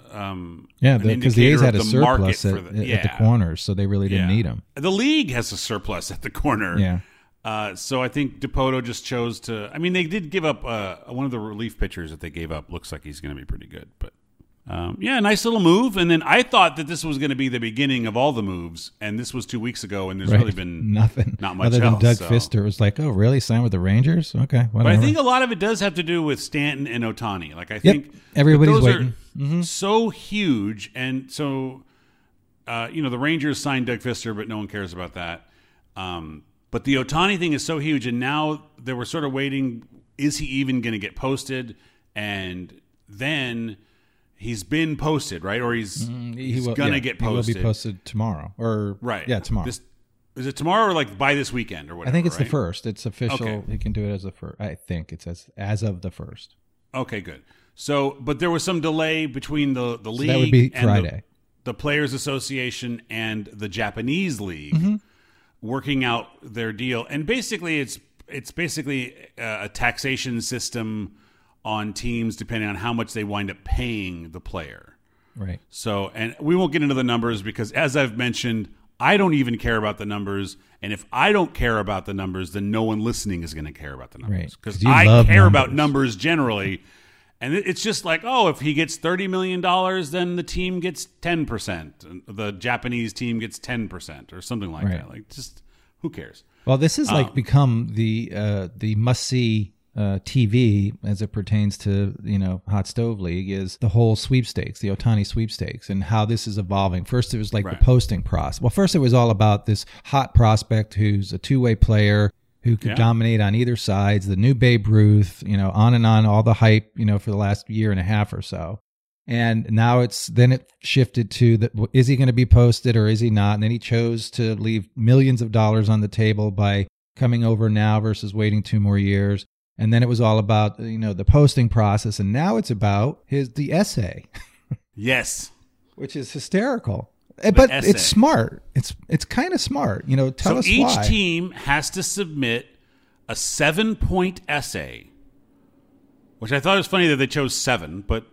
because the A's had a surplus at the corners, so they really didn't need him. The league has a surplus at the corner. Yeah. So I think DePoto just chose to. I mean, they did give up one of the relief pitchers that they gave up. Looks like he's going to be pretty good, but nice little move. And then I thought that this was going to be the beginning of all the moves, and this was 2 weeks ago, and there's really been nothing, not much other than else. Doug Fister was like, "Oh, really? Sign with the Rangers? Okay, whatever." But I think a lot of it does have to do with Stanton and Ohtani. Like I think everybody's those waiting. Are so huge, and so the Rangers signed Doug Fister, but no one cares about that. But the Ohtani thing is so huge, and now they were sort of waiting, is he even going to get posted? And then he's been posted, right? Or he's going to get posted. He will be posted tomorrow. Tomorrow. Is it tomorrow or like by this weekend or whatever? I think it's right? the first. It's official. Okay. He can do it as the first. I think it's as of the first. Okay, good. So, but there was some delay between the league that would be and Friday. The Players Association and the Japanese league working out their deal. And basically it's basically a taxation system on teams depending on how much they wind up paying the player. Right. So, and we won't get into the numbers because as I've mentioned, I don't even care about the numbers. And if I don't care about the numbers, then no one listening is going to care about the numbers. Because I care about numbers generally. And it's just like, if he gets $30 million, then the team gets 10%. The Japanese team gets 10% or something like that. Like, just who cares? Well, this has become the must-see TV as it pertains to, Hot Stove League is the whole sweepstakes, the Ohtani sweepstakes, and how this is evolving. First, it was like the posting process. Well, first it was all about this hot prospect who's a two-way player who could dominate on either sides, the new Babe Ruth, on and on, all the hype, for the last year and a half or so. And now it shifted to is he going to be posted or is he not? And then he chose to leave millions of dollars on the table by coming over now versus waiting 2 more years. And then it was all about, the posting process. And now it's about the essay. Yes. Which is hysterical. But essay. It's smart. It's kind of smart. Tell us why. So each team has to submit a 7-point essay, which I thought was funny that they chose 7, but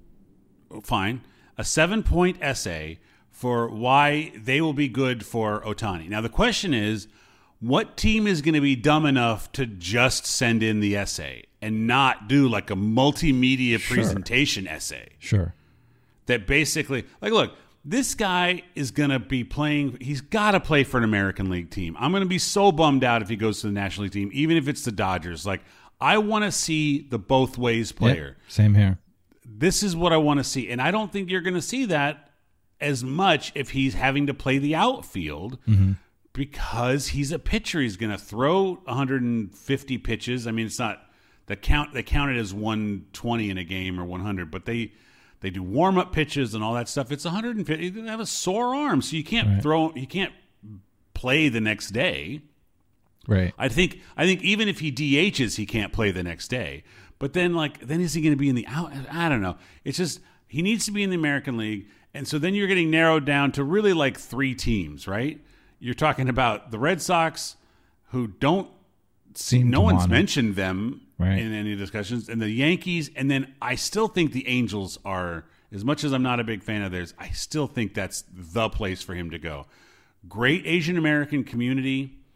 fine. A 7-point essay for why they will be good for Ohtani. Now, the question is, what team is going to be dumb enough to just send in the essay and not do like a multimedia presentation essay? Sure. That basically, look, this guy is going to be playing. He's got to play for an American League team. I'm going to be so bummed out if he goes to the National League team, even if it's the Dodgers. Like, I want to see the both ways player. Yep, same here. This is what I want to see. And I don't think you're going to see that as much if he's having to play the outfield because he's a pitcher. He's going to throw 150 pitches. I mean, it's not they count it as 120 in a game or 100, but they do warm-up pitches and all that stuff. It's 150. They have a sore arm, so you can't you can't play the next day. Right. I think even if he DHs, he can't play the next day. But then is he going to be in the out? I don't know. It's just he needs to be in the American League. And so then you're getting narrowed down to really like 3 teams, right? You're talking about the Red Sox, who don't seem no one's mentioned them in any discussions, and the Yankees, and then I still think the Angels are, as much as I'm not a big fan of theirs, I still think that's the place for him to go. Great Asian American community.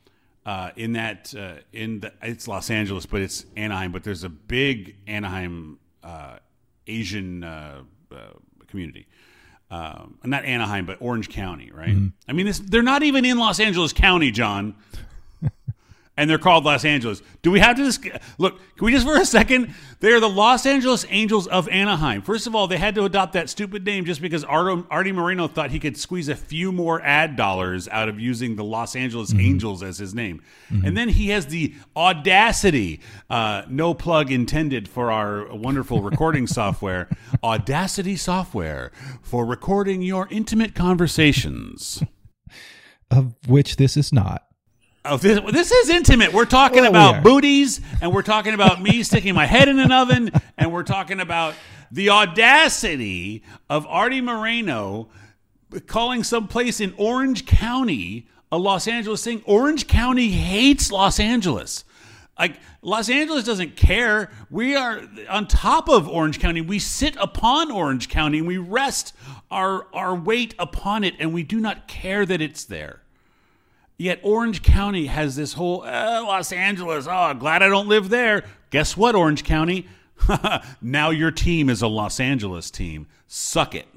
it's Los Angeles, but it's Anaheim. But there's a big Anaheim Asian community. Not Anaheim, but Orange County, right? Mm-hmm. I mean, they're not even in Los Angeles County, John. And they're called Los Angeles. Do we have to look? Can we just for a second? They are the Los Angeles Angels of Anaheim. First of all, they had to adopt that stupid name just because Artie Moreno thought he could squeeze a few more ad dollars out of using the Los Angeles Angels as his name. And then he has the audacity, no plug intended for our wonderful recording software, Audacity software for recording your intimate conversations. Of which this is not. Oh, this is intimate. We're talking about booties, and we're talking about me sticking my head in an oven, and we're talking about the audacity of Artie Moreno calling some place in Orange County a Los Angeles thing. Orange County hates Los Angeles. Like, Los Angeles doesn't care. We are on top of Orange County. We sit upon Orange County, and we rest our weight upon it, and we do not care that it's there. Yet Orange County has this whole, Los Angeles, glad I don't live there. Guess what, Orange County? Now your team is a Los Angeles team. Suck it.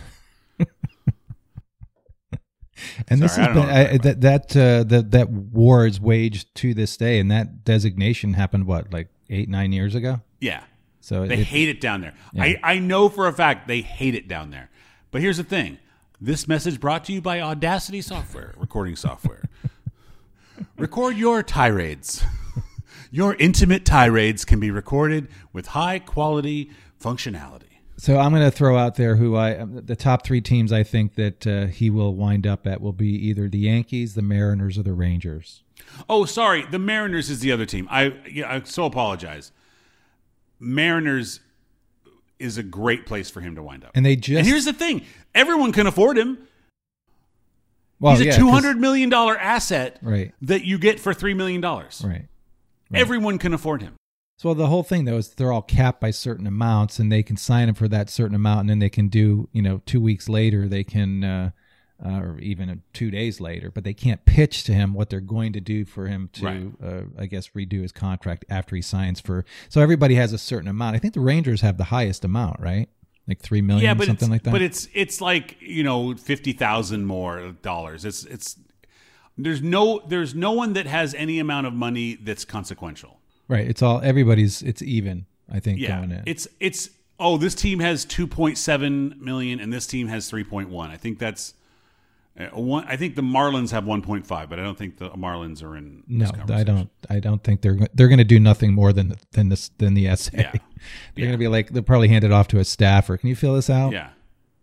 And this has been that war is waged to this day, and that designation happened like 8-9 years ago. Yeah. So they hate it down there. Yeah. I know for a fact they hate it down there. But here's the thing. This message brought to you by Audacity software, recording software. Record your tirades. Your intimate tirades can be recorded with high quality functionality. So I'm going to throw out there the top 3 teams I think that he will wind up at will be either the Yankees, the Mariners, or the Rangers. Oh, sorry. The Mariners is the other team. I so apologize. Mariners is a great place for him to wind up. And here's the thing. Everyone can afford him. Well, he's a $200 million asset right. that you get for $3 million. Right. Everyone can afford him. So the whole thing, though, is they're all capped by certain amounts, and they can sign him for that certain amount, and then they can do, 2 weeks later, they can, or even 2 days later, but they can't pitch to him what they're going to do for him to, right. I guess, redo his contract after he signs for. So everybody has a certain amount. I think the Rangers have the highest amount, right? Like $3 million, but something like that. But it's like $50,000 more dollars. It's there's no one that has any amount of money that's consequential. Right. It's even. I think going in. It's this team has 2.7 million and this team has 3.1. I think that's I think the Marlins have 1.5, but I don't think the Marlins are in. No, this conversation. I don't think they're going to do nothing more than the SA. Yeah. They're going to be like, they'll probably hand it off to a staffer. Can you fill this out? Yeah.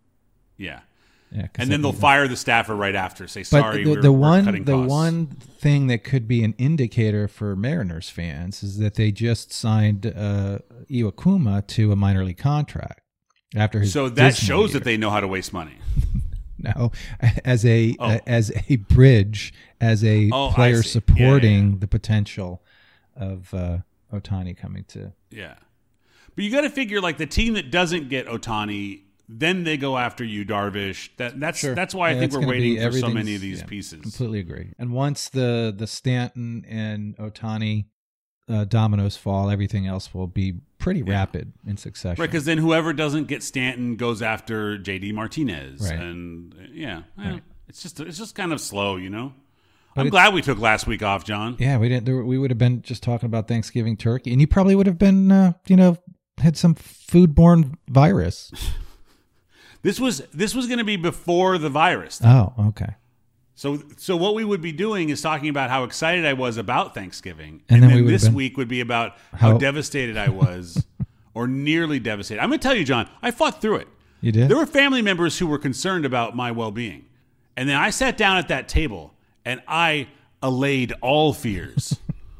Yeah, and then they'll fire the staffer right after. Say sorry. But we're cutting the costs. one thing that could be an indicator for Mariners fans is that they just signed Iwakuma to a minor league contract after his. So that dismal shows year. that they know how to waste money. No, as a bridge, as a player supporting the potential of Ohtani coming to. Yeah, but you got to figure like the team that doesn't get Ohtani. Then they go after you, Darvish. That's why I think we're waiting for so many of these pieces. Completely agree. And once the Stanton and Ohtani dominoes fall, everything else will be pretty rapid in succession. Right, because then whoever doesn't get Stanton goes after JD Martinez, right. And right. It's just kind of slow, But I'm glad we took last week off, John. Yeah, we didn't. We would have been just talking about Thanksgiving turkey, and you probably would have been, had some foodborne virus. This was going to be before the virus. Oh, okay. So what we would be doing is talking about how excited I was about Thanksgiving, and then this week would be about how devastated I was, or nearly devastated. I'm going to tell you, John, I fought through it. You did? There were family members who were concerned about my well-being, and then I sat down at that table and I allayed all fears.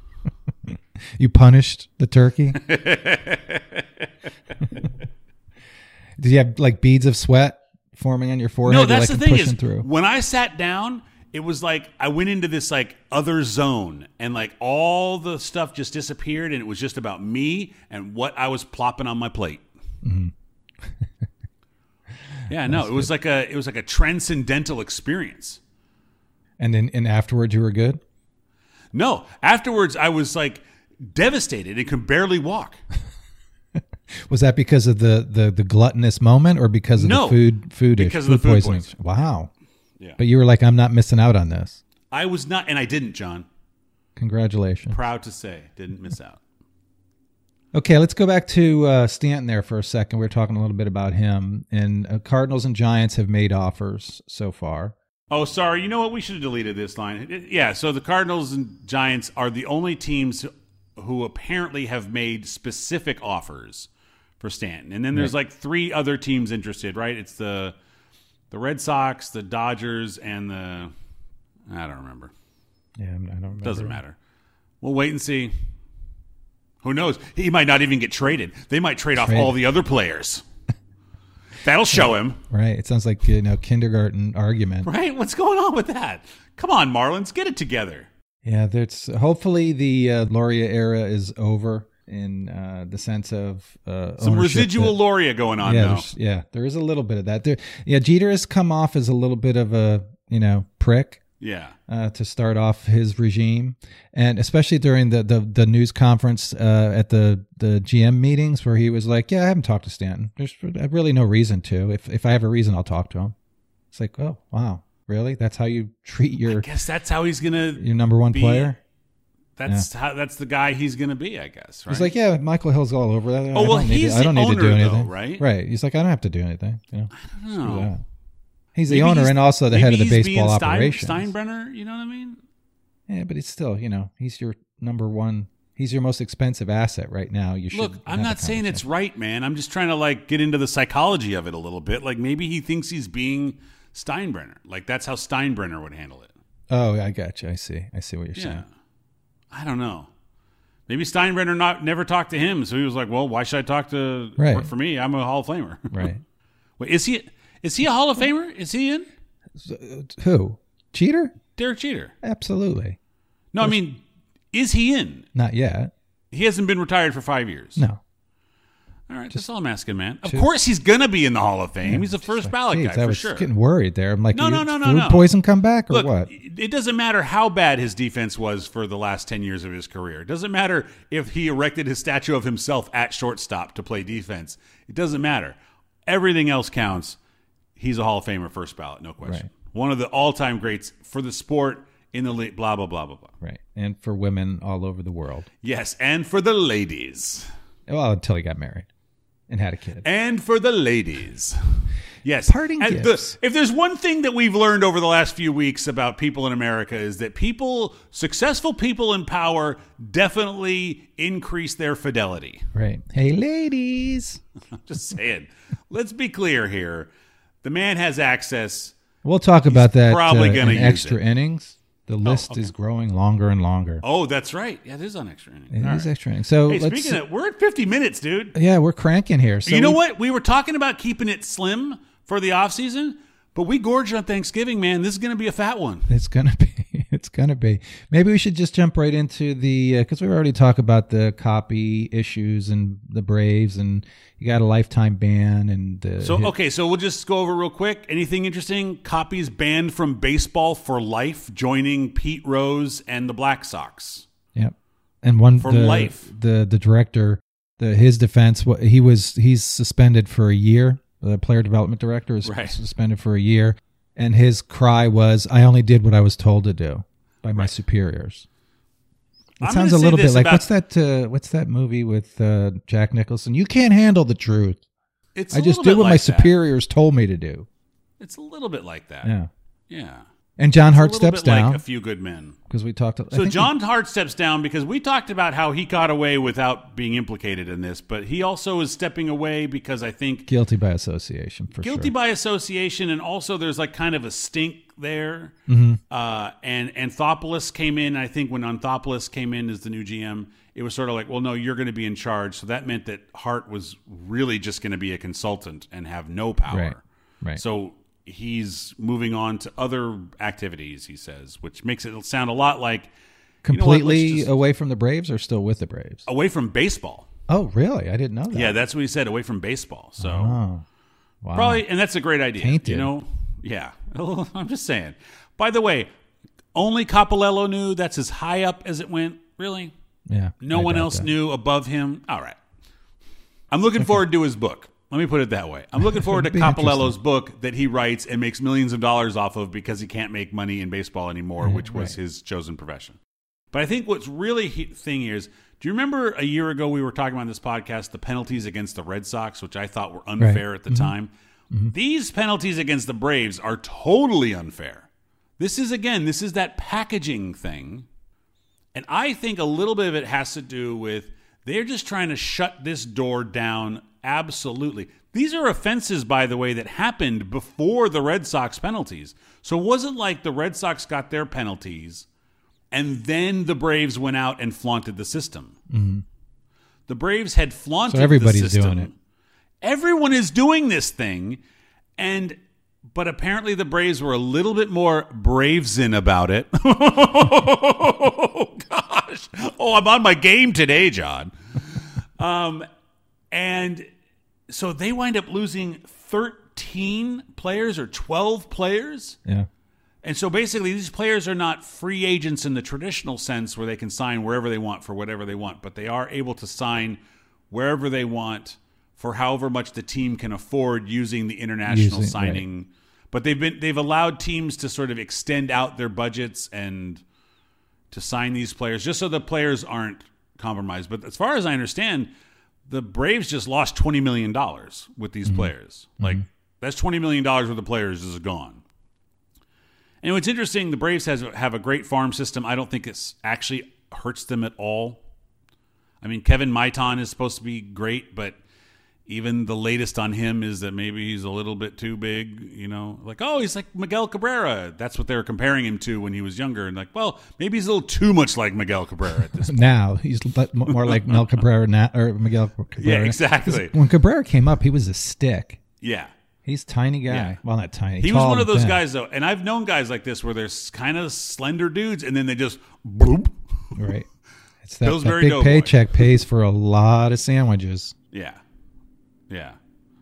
You punished the turkey? Did you have like beads of sweat forming on your forehead? No, that's the thing is, through? When I sat down, it was like I went into this like other zone, and like all the stuff just disappeared, and it was just about me and what I was plopping on my plate. Mm-hmm. Yeah, no, it was like a transcendental experience. And then afterwards, you were good? No. Afterwards, I was like devastated and could barely walk. Was that because of the gluttonous moment or because of the food because of the food poisoning? Wow. Yeah. But you were like, I'm not missing out on this. I was not, and I didn't, John. Congratulations. Proud to say, didn't miss out. Okay, let's go back to Stanton there for a second. We were talking a little bit about him. And Cardinals and Giants have made offers so far. Oh, sorry. You know what? We should have deleted this line. Yeah, so the Cardinals and Giants are the only teams who apparently have made specific offers for Stanton. And then there's like 3 other teams interested, right? It's the Red Sox, the Dodgers, and I don't remember. Yeah, I don't remember. Doesn't matter. We'll wait and see. Who knows? He might not even get traded. They might trade off all the other players. That'll show him. Right. It sounds like, kindergarten argument. Right? What's going on with that? Come on, Marlins, get it together. Yeah, hopefully the Loria era is over in the sense of some residual Loria going on now. Yeah, there is a little bit of that. Jeter has come off as a little bit of a prick. Yeah. To start off his regime, and especially during the news conference at the GM meetings where he was like, "Yeah, I haven't talked to Stanton. There's really no reason to. If I have a reason, I'll talk to him." It's like, oh wow, really? That's how you treat your? I guess that's how he's gonna your number one player. That's the guy he's gonna be. I guess. Right? He's like, yeah, Michael Hill's all over that. Oh well, he's the owner, though, right? Right. He's like, I don't have to do anything. I don't know. He's the owner and also the head of the baseball operations. Steinbrenner, you know what I mean? Yeah, but it's still, he's your number one. He's your most expensive asset right now. You should. Look, I'm not saying it's right, man. I'm just trying to get into the psychology of it a little bit. Like maybe he thinks he's being Steinbrenner. Like that's how Steinbrenner would handle it. Oh, I got you. I see what you're saying. I don't know. Maybe Steinbrenner never talked to him, so he was like, "Well, why should I talk to work for me? I'm a Hall of Famer." Right. Wait, is he a Hall of Famer? Is he in? Who? Jeter? Derek Jeter. Absolutely. No, I mean, is he in? Not yet. He hasn't been retired for 5 years. No. All right, that's all I'm asking, man. Of course he's going to be in the Hall of Fame. He's a first ballot guy, for sure. I was getting worried there. I'm like, no. Food poison come back or Look, what? It doesn't matter how bad his defense was for the last 10 years of his career. It doesn't matter if he erected his statue of himself at shortstop to play defense. It doesn't matter. Everything else counts. He's a Hall of Famer, first ballot, no question. Right. One of the all-time greats for the sport in the league, blah, blah, blah, blah, blah. Right. And for women all over the world. Yes, and for the ladies. Well, until he got married and had a kid. And for the ladies. Yes. Parting gifts. If there's one thing that we've learned over the last few weeks about people in America is that successful people in power definitely increase their fidelity. Right. Hey, ladies. I'm just saying. Let's be clear here. The man has access. We'll talk about that probably gonna in use extra it. innings. The list is growing longer and longer. Oh, that's right. Yeah, it is on extra innings. It is extra innings. So speaking of, we're at 50 minutes, dude. Yeah, we're cranking here. So you know what? We were talking about keeping it slim for the offseason, but we gorged on Thanksgiving, man. This is going to be a fat one. It's going to be. It's going to be. Maybe we should just jump right into because we already talked about the copy issues and the Braves, and you got a lifetime ban. And so we'll just go over real quick. Anything interesting? Copies banned from baseball for life, joining Pete Rose and the Black Sox. Yep. And one for life. The director, his defense, he's suspended for a year. The player development director is suspended for a year. And his cry was, "I only did what I was told to do by my superiors." It sounds a little bit like what's that movie with Jack Nicholson? You can't handle the truth. I just did what my superiors told me to do. It's a little bit like that. Yeah. And John Hart steps down. Like A Few Good Men. Because we talked. So John Hart steps down because we talked about how he got away without being implicated in this, but he also is stepping away because I think guilty by association for sure. Guilty by association, and also there's kind of a stink there. Mm-hmm. And Anthopoulos came in. I think when Anthopoulos came in as the new GM, it was sort of like, well, no, you're going to be in charge. So that meant that Hart was really just going to be a consultant and have no power. Right. So he's moving on to other activities, he says, which makes it sound a lot like completely away from the Braves or still with the Braves? Away from baseball. Oh, really? I didn't know that. Yeah, that's what he said, away from baseball. So wow. Probably, and that's a great idea. Tainted. Yeah. I'm just saying. By the way, Only Capolello knew. That's as high up as it went. Really? Yeah. No one else knew above him. All right. I'm looking forward to his book. Let me put it that way. I'm looking forward to Capolello's book that he writes and makes millions of dollars off of because he can't make money in baseball anymore, which was his chosen profession. But I think what's really thing here is, do you remember a year ago we were talking about on this podcast the penalties against the Red Sox, which I thought were unfair at the time? These penalties against the Braves are totally unfair. This is that packaging thing. And I think a little bit of it has to do with they're just trying to shut this door down. Absolutely. These are offenses, by the way, that happened before the Red Sox penalties. So it wasn't like the Red Sox got their penalties and then the Braves went out and flaunted the system. Mm-hmm. The Braves had flaunted the system. So everybody's doing it. Everyone is doing this thing. But apparently the Braves were a little bit more Bravesin about it. Oh, gosh. Oh, I'm on my game today, John. And so they wind up losing 13 players or 12 players. Yeah. And so basically these players are not free agents in the traditional sense where they can sign wherever they want for whatever they want, but they are able to sign wherever they want for however much the team can afford using the international signing. Right. But they've allowed teams to sort of extend out their budgets and to sign these players just so the players aren't compromised. But as far as I understand, the Braves just lost $20 million with these players. Like, that's $20 million worth of players is gone. And what's interesting, the Braves have a great farm system. I don't think it's actually hurts them at all. I mean, Kevin Maitan is supposed to be great, but even the latest on him is that maybe he's a little bit too big, you know, like, oh, he's like Miguel Cabrera. That's what they were comparing him to when he was younger. And like, well, maybe he's a little too much like Miguel Cabrera at this point. Now he's more like Mel Cabrera or Miguel Cabrera. Yeah, exactly. When Cabrera came up, he was a stick. Yeah. He's a tiny guy. Yeah. Well, not tiny. He was one of those guys, though. And I've known guys like this where they're kind of slender dudes and then they just boop. Right. It's that big paycheck pays for a lot of sandwiches. Yeah. Yeah.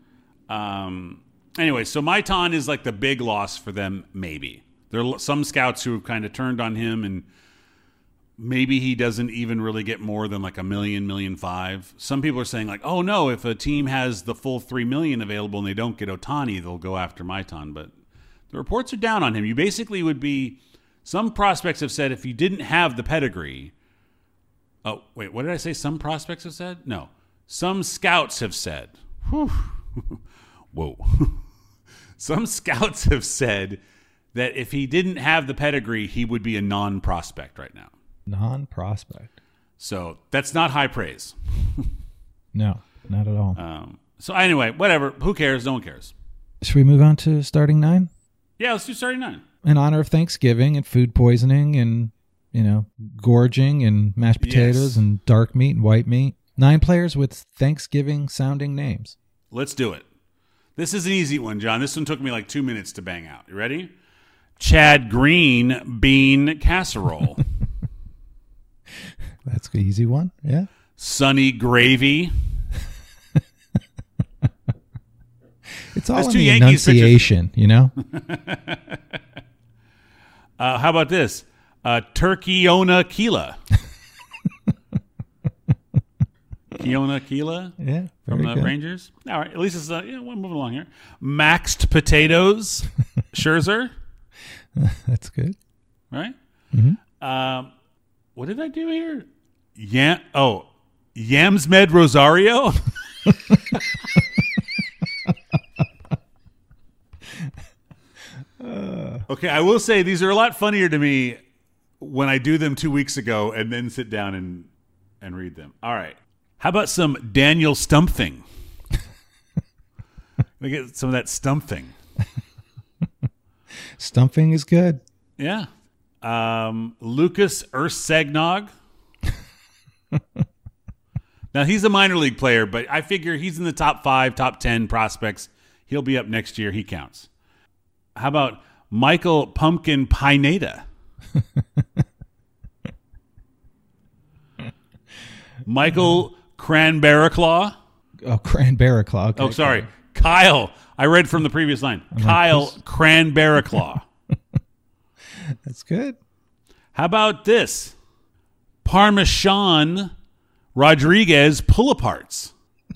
Anyway, so Maitan is like the big loss for them, maybe. There are some scouts who have kind of turned on him, and maybe he doesn't even really get more than like $1 million, $1.5 million. Some people are saying like, oh no, if a team has the full $3 million available and they don't get Ohtani, they'll go after Maitan. But the reports are down on him. You basically would be, some prospects have said if you didn't have the pedigree. Oh, wait, what did I say? Some prospects have said? No. Some scouts have said. Whew. Whoa. Some scouts have said that if he didn't have the pedigree, he would be a non-prospect right now. Non-prospect. So that's not high praise. No, not at all. So anyway, whatever. Who cares? No one cares. Should we move on to starting nine? Yeah, let's do starting nine. In honor of Thanksgiving and food poisoning and, you know, gorging and mashed potatoes and dark meat and white meat. 9 players with Thanksgiving-sounding names. Let's do it. This is an easy one, John. This one took me like 2 minutes to bang out. You ready? Chad Green Bean Casserole. That's an easy one, yeah. Sonny Gravy. It's all in the enunciation, you know? How about this? Turkeyona Keela. Keona Keela? Yeah. From the Rangers? All right. At least it's, we're moving along here. Maxed Potatoes. Scherzer. That's good. Right? Mm-hmm. What did I do here? Yamsmed Rosario? Okay, I will say these are a lot funnier to me when I do them 2 weeks ago and then sit down and read them. All right. How about some Daniel Stumpfing? Let me get some of that Stumpfing. Stumpfing is good. Yeah. Lucas Ursegnog. Now, he's a minor league player, but I figure he's in the top 5, top 10 prospects. He'll be up next year. He counts. How about Michael Pumpkin Pineda? Michael Cranberry-Claw. Oh, Cranberry-Claw. Okay, oh, sorry. Kyle. I read from the previous line. Kyle Cranberry-Claw. That's good. How about this? Parmesan Rodriguez pull-aparts.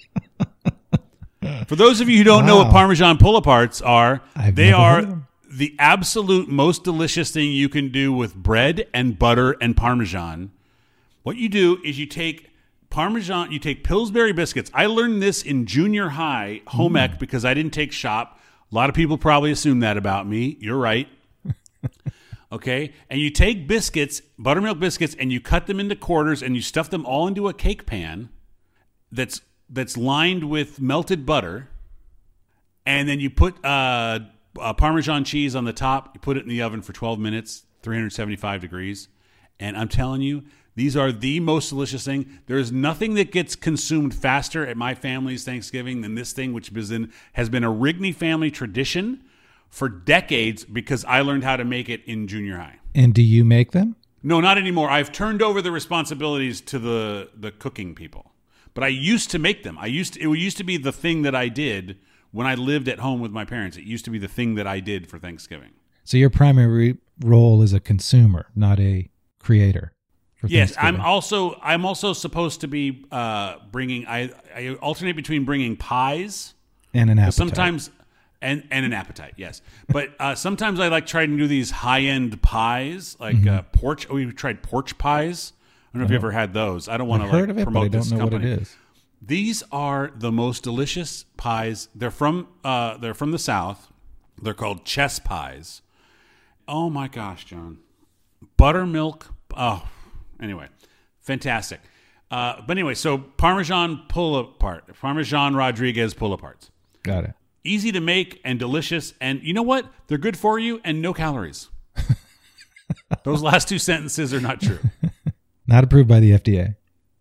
For those of you who don't know what Parmesan pull-aparts are, they are the absolute most delicious thing you can do with bread and butter and Parmesan. What you do is you take Parmesan, you take Pillsbury biscuits. I learned this in junior high home ec because I didn't take shop. A lot of people probably assume that about me. You're right. Okay? And you take biscuits, buttermilk biscuits, and you cut them into quarters and you stuff them all into a cake pan that's lined with melted butter. And then you put Parmesan cheese on the top. You put it in the oven for 12 minutes, 375 degrees. And I'm telling you, these are the most delicious thing. There is nothing that gets consumed faster at my family's Thanksgiving than this thing, which has been a Rigney family tradition for decades because I learned how to make it in junior high. And do you make them? No, not anymore. I've turned over the responsibilities to the cooking people. But I used to make them. It used to be the thing that I did when I lived at home with my parents. It used to be the thing that I did for Thanksgiving. So your primary role is a consumer, not a creator. Yes, I'm also supposed to be bringing. I alternate between bringing pies and an appetite. Sometimes and an appetite. Yes, but sometimes I like trying to do these high end pies, like porch. We tried porch pies. I don't know if you ever had those. I don't want to promote this company. I don't know what it is. These are the most delicious pies. They're from the South. They're called chess pies. Oh my gosh, John, buttermilk. Oh. Anyway, fantastic. But anyway, so Parmesan Rodriguez pull-aparts. Got it. Easy to make and delicious. And you know what? They're good for you and no calories. Those last two sentences are not true. Not approved by the FDA.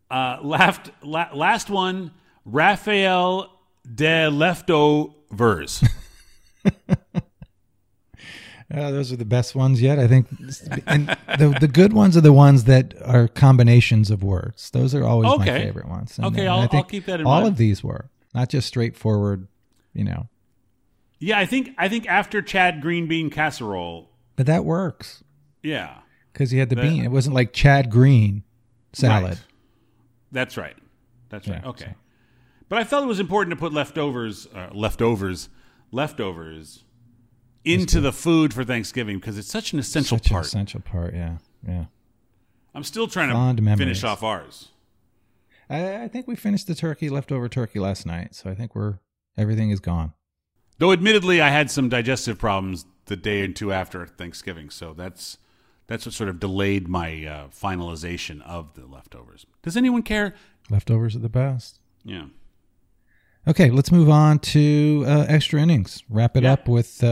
Last one, Raphael de Leftovers. Those are the best ones yet, I think. And the good ones are the ones that are combinations of words. Those are always my favorite ones. And, I'll keep that in mind. All of these were not just straightforward, Yeah, I think after Chad green bean casserole. But that works. Yeah. Because you had the bean. It wasn't like Chad Green salad. Right. That's right. Yeah, okay. So. But I felt it was important to put leftovers into the food for Thanksgiving because it's such an essential part. Yeah. I'm still trying to finish off ours. I think we finished the leftover turkey last night, so I think everything is gone. Though admittedly, I had some digestive problems the day or two after Thanksgiving, so that's what sort of delayed my finalization of the leftovers. Does anyone care? Leftovers are the best. Yeah. Okay, let's move on to extra innings. Wrap it up with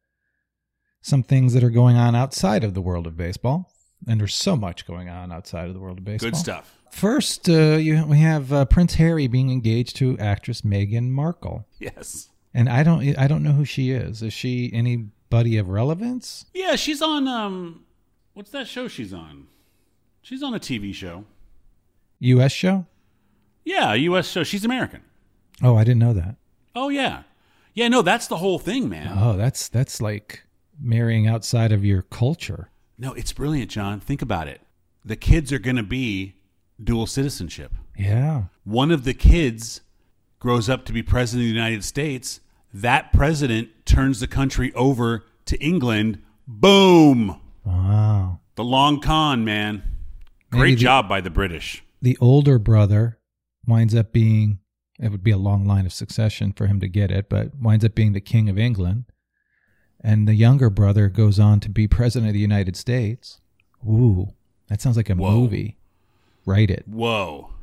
some things that are going on outside of the world of baseball. And there's so much going on outside of the world of baseball. Good stuff. First, we have Prince Harry being engaged to actress Meghan Markle. Yes. And I don't know who she is. Is she anybody of relevance? Yeah, she's on what's that show she's on? She's on a TV show. U.S. show? Yeah, a U.S. show. She's American. Oh, I didn't know that. Oh, yeah. Yeah, no, that's the whole thing, man. Oh, that's like marrying outside of your culture. No, it's brilliant, John. Think about it. The kids are going to be dual citizenship. Yeah. One of the kids grows up to be president of the United States. That president turns the country over to England. Boom. Wow. The long con, man. Great job by the British. The older brother winds up being, it would be a long line of succession for him to get it, but winds up being the King of England. And the younger brother goes on to be president of the United States. Ooh, that sounds like a movie. Write it. Whoa.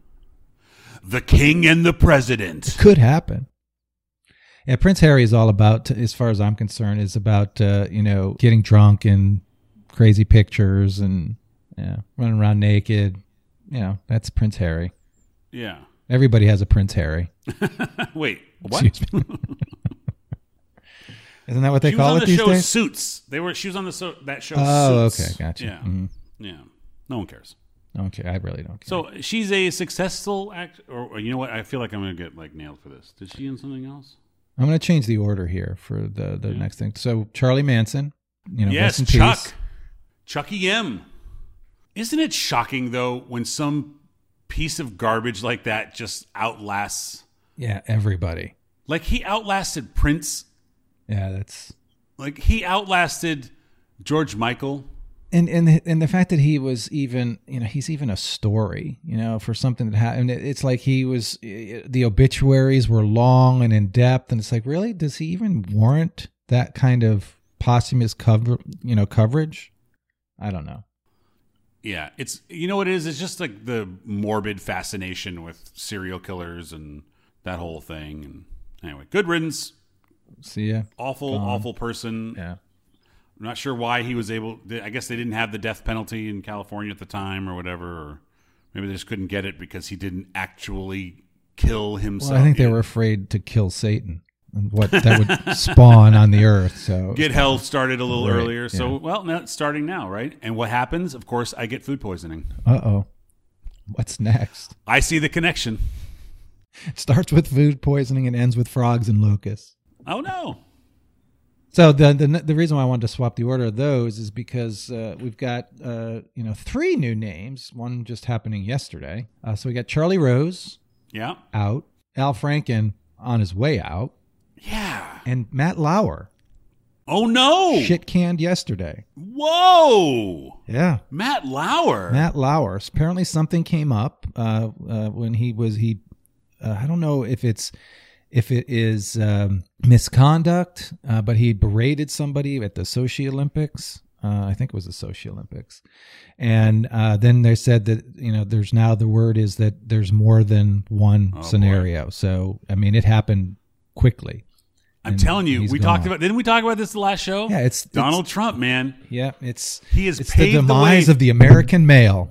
The king and the president. It could happen. Yeah, Prince Harry is all about, as far as I'm concerned, is about, getting drunk and crazy pictures and running around naked. That's Prince Harry. Yeah. Everybody has a Prince Harry. Wait, what? Excuse me. Isn't that what they call it these days? Suits. She was on that show. Oh, Suits. okay, gotcha. Yeah, yeah. No one cares. Okay, I really don't care. So she's a successful actor, or you know what? I feel like I'm going to get nailed for this. Did she in something else? I'm going to change the order here for the next thing. So Charlie Manson, yes, rest in peace. Chucky M. Isn't it shocking, though, when some piece of garbage like that just outlasts? Yeah, everybody. Like, he outlasted Prince. Yeah, that's... Like, he outlasted George Michael. And the fact that he was even, he's even a story, for something that happened. It's like the obituaries were long and in depth. And it's like, really? Does he even warrant that kind of posthumous coverage? I don't know. Yeah, it's, what it is? It's just like the morbid fascination with serial killers and that whole thing. And anyway, good riddance. See ya. Awful person. Yeah. I'm not sure why he was able. I guess they didn't have the death penalty in California at the time or whatever. Or maybe they just couldn't get it because he didn't actually kill himself. Well, I think they were afraid to kill Satan and what that would spawn on the earth. So get hell started a little earlier. Yeah. So, now it's starting now, right? And what happens? Of course, I get food poisoning. Uh-oh. What's next? I see the connection. It starts with food poisoning and ends with frogs and locusts. Oh, no. So the reason why I wanted to swap the order of those is because we've got 3 new names. One just happening yesterday. So we got Charlie Rose, out. Al Franken on his way out. Yeah. And Matt Lauer. Oh no! Shit canned yesterday. Whoa! Yeah. Matt Lauer. Apparently something came up when he. I don't know if it is misconduct, but he berated somebody at the Sochi Olympics. I think it was the Sochi Olympics. And then they said that, there's now the word is that there's more than one scenario. Boy. So, I mean, it did quickly. I'm telling you, didn't we talk about this the last show? Yeah, it's Donald Trump, man. Yeah, it's the demise of the American male.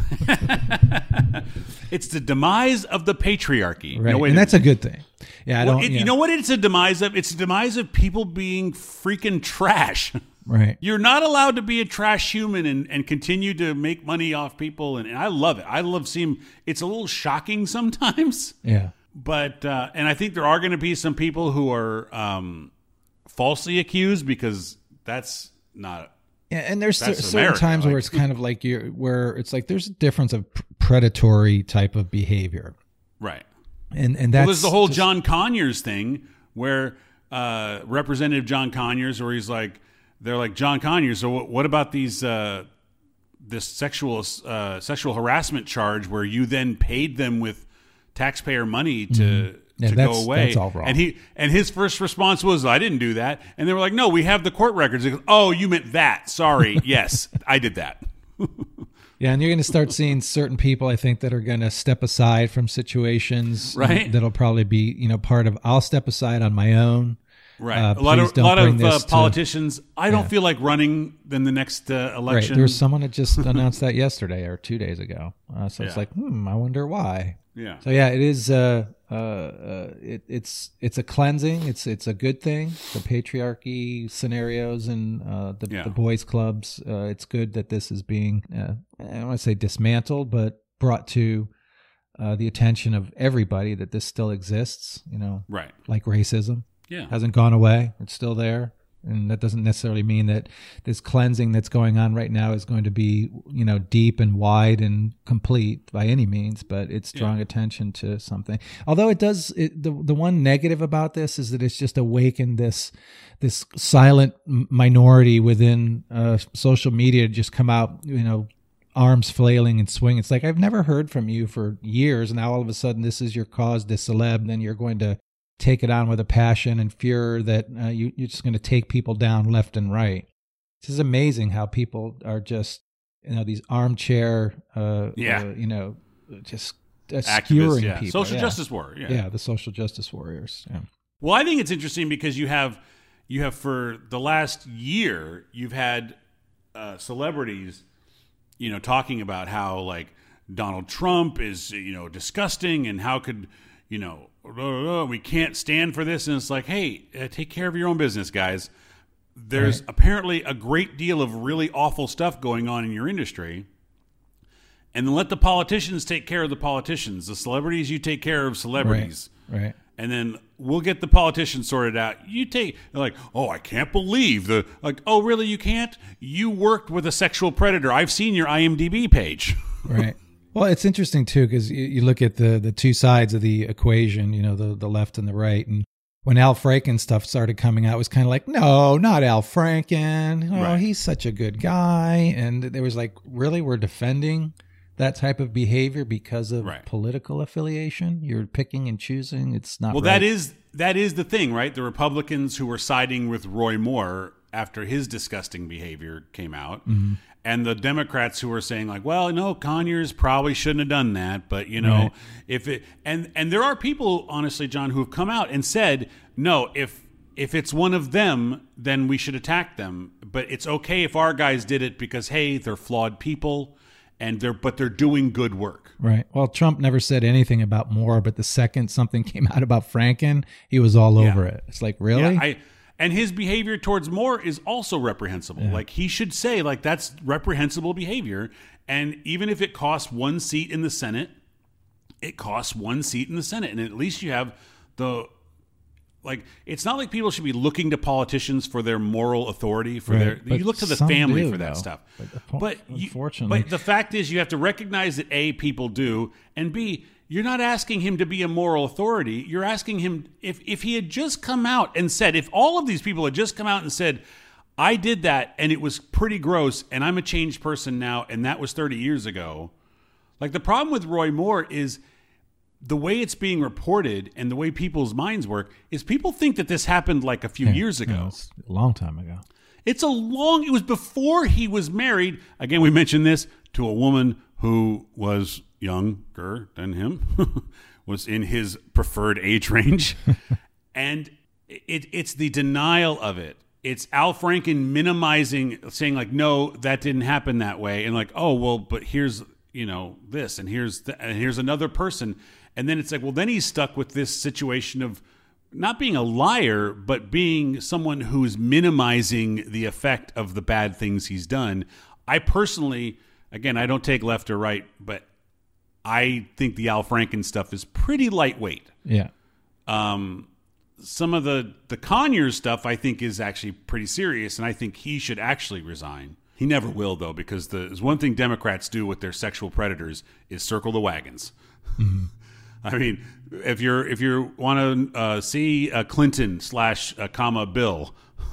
It's the demise of the patriarchy. Right. And that's a good thing. Yeah, you know what it's a demise of? It's a demise of people being freaking trash. Right. You're not allowed to be a trash human and continue to make money off people. And I love it. I love seeing it's a little shocking sometimes. Yeah. But, and I think there are going to be some people who are falsely accused because that's not. Yeah, and there's certain times where it's kind of like where it's like there's a difference of predatory type of behavior, right? And that's there's the whole John Conyers thing where Representative John Conyers, where they're like John Conyers. So what about these this sexual harassment charge where you then paid them with taxpayer money to go away? That's all wrong. And his first response was, I didn't do that. And they were like, no, we have the court records. He goes, oh, you meant that. Sorry. Yes, I did that. Yeah, and you're going to start seeing certain people, I think, that are going to step aside from situations. Right. That'll probably be, part of, I'll step aside on my own. Right. A lot of politicians, I don't feel like running in the next election. Right. There was someone that just announced that yesterday or 2 days ago. So it's like, I wonder why. Yeah. So yeah, it is. It's a cleansing. It's a good thing. The patriarchy scenarios and the boys' clubs. It's good that this is being. I don't want to say dismantled, but brought to the attention of everybody that this still exists. Right. Like racism. Yeah. Hasn't gone away. It's still there. And that doesn't necessarily mean that this cleansing that's going on right now is going to be, deep and wide and complete by any means, but it's drawing attention to something. Although it does, the one negative about this is that it's just awakened this silent minority within social media to just come out, arms flailing and swinging. It's like, I've never heard from you for years. And now all of a sudden this is your cause, this celeb, and then you're going to take it on with a passion and furor that you're just going to take people down left and right. This is amazing how people are just, these armchair, just skewering people. Social justice warrior. Yeah, the social justice warriors. Yeah. Well, I think it's interesting because you have for the last year, you've had celebrities, talking about how like Donald Trump is, disgusting and how could, we can't stand for this. And it's like, hey, take care of your own business, guys. There's apparently a great deal of really awful stuff going on in your industry. And then let the politicians take care of the politicians. The celebrities, you take care of celebrities. Right. and then we'll get the politicians sorted out. You take like, oh, I can't believe oh, really? You can't? You worked with a sexual predator. I've seen your IMDb page. Right. Well, it's interesting too because you look at the two sides of the equation. The left and the right, and when Al Franken stuff started coming out, it was kind of like, no, not Al Franken. Oh, right. He's such a good guy, and there was like, really, we're defending that type of behavior because of political affiliation. You're picking and choosing. It's not. Well, right. that is the thing, right? The Republicans who were siding with Roy Moore after his disgusting behavior came out, and the Democrats who were saying like, well, no, Conyers probably shouldn't have done that, but if it and there are people, honestly, John, who have come out and said, no, if it's one of them, then we should attack them, but it's okay if our guys did it because hey, they're flawed people. But they're doing good work. Right. Well, Trump never said anything about Moore, but the second something came out about Franken, he was all over it. It's like, really? Yeah, and his behavior towards Moore is also reprehensible. Yeah. Like, he should say, like, that's reprehensible behavior. And even if it costs one seat in the Senate, it costs one seat in the Senate. And at least you have it's not like people should be looking to politicians for their moral authority, for you look to the family for that stuff. But unfortunately, but the fact is you have to recognize that A, people do, and B, you're not asking him to be a moral authority. You're asking him, if he had just come out and said, if all of these people had just come out and said, I did that and it was pretty gross and I'm a changed person now and that was 30 years ago. Like, the problem with Roy Moore is the way it's being reported and the way people's minds work is people think that this happened like a few years ago. No, it's a long time ago. It was before he was married. Again, we mentioned this to a woman who was younger than him, was in his preferred age range. And it's the denial of it. It's Al Franken minimizing, saying like, no, that didn't happen that way. And like, oh, well, but here's, this, and here's another person. And then it's like, well, then he's stuck with this situation of not being a liar, but being someone who's minimizing the effect of the bad things he's done. I personally, again, I don't take left or right, but I think the Al Franken stuff is pretty lightweight. Yeah. Some of the Conyers stuff I think is actually pretty serious, and I think he should actually resign. He never will, though, because there's one thing Democrats do with their sexual predators is circle the wagons. Mm-hmm. I mean, if you want to see Clinton / Bill,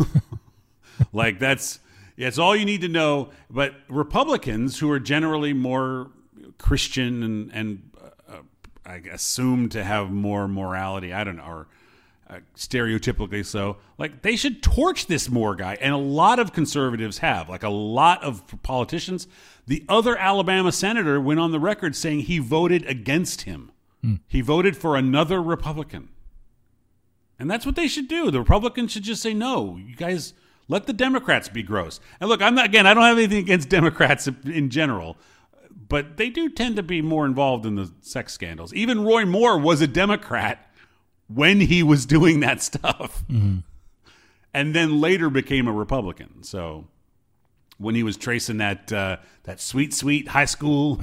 like that's all you need to know. But Republicans, who are generally more Christian and I assume to have more morality, I don't know, or stereotypically so, like, they should torch this Moore guy, and a lot of conservatives have, like a lot of politicians. The other Alabama senator went on the record saying he voted against him. He voted for another Republican. And that's what they should do. The Republicans should just say, no, you guys, let the Democrats be gross. And look, I don't have anything against Democrats in general, but they do tend to be more involved in the sex scandals. Even Roy Moore was a Democrat when he was doing that stuff, and then later became a Republican. So when he was tracing that sweet high school...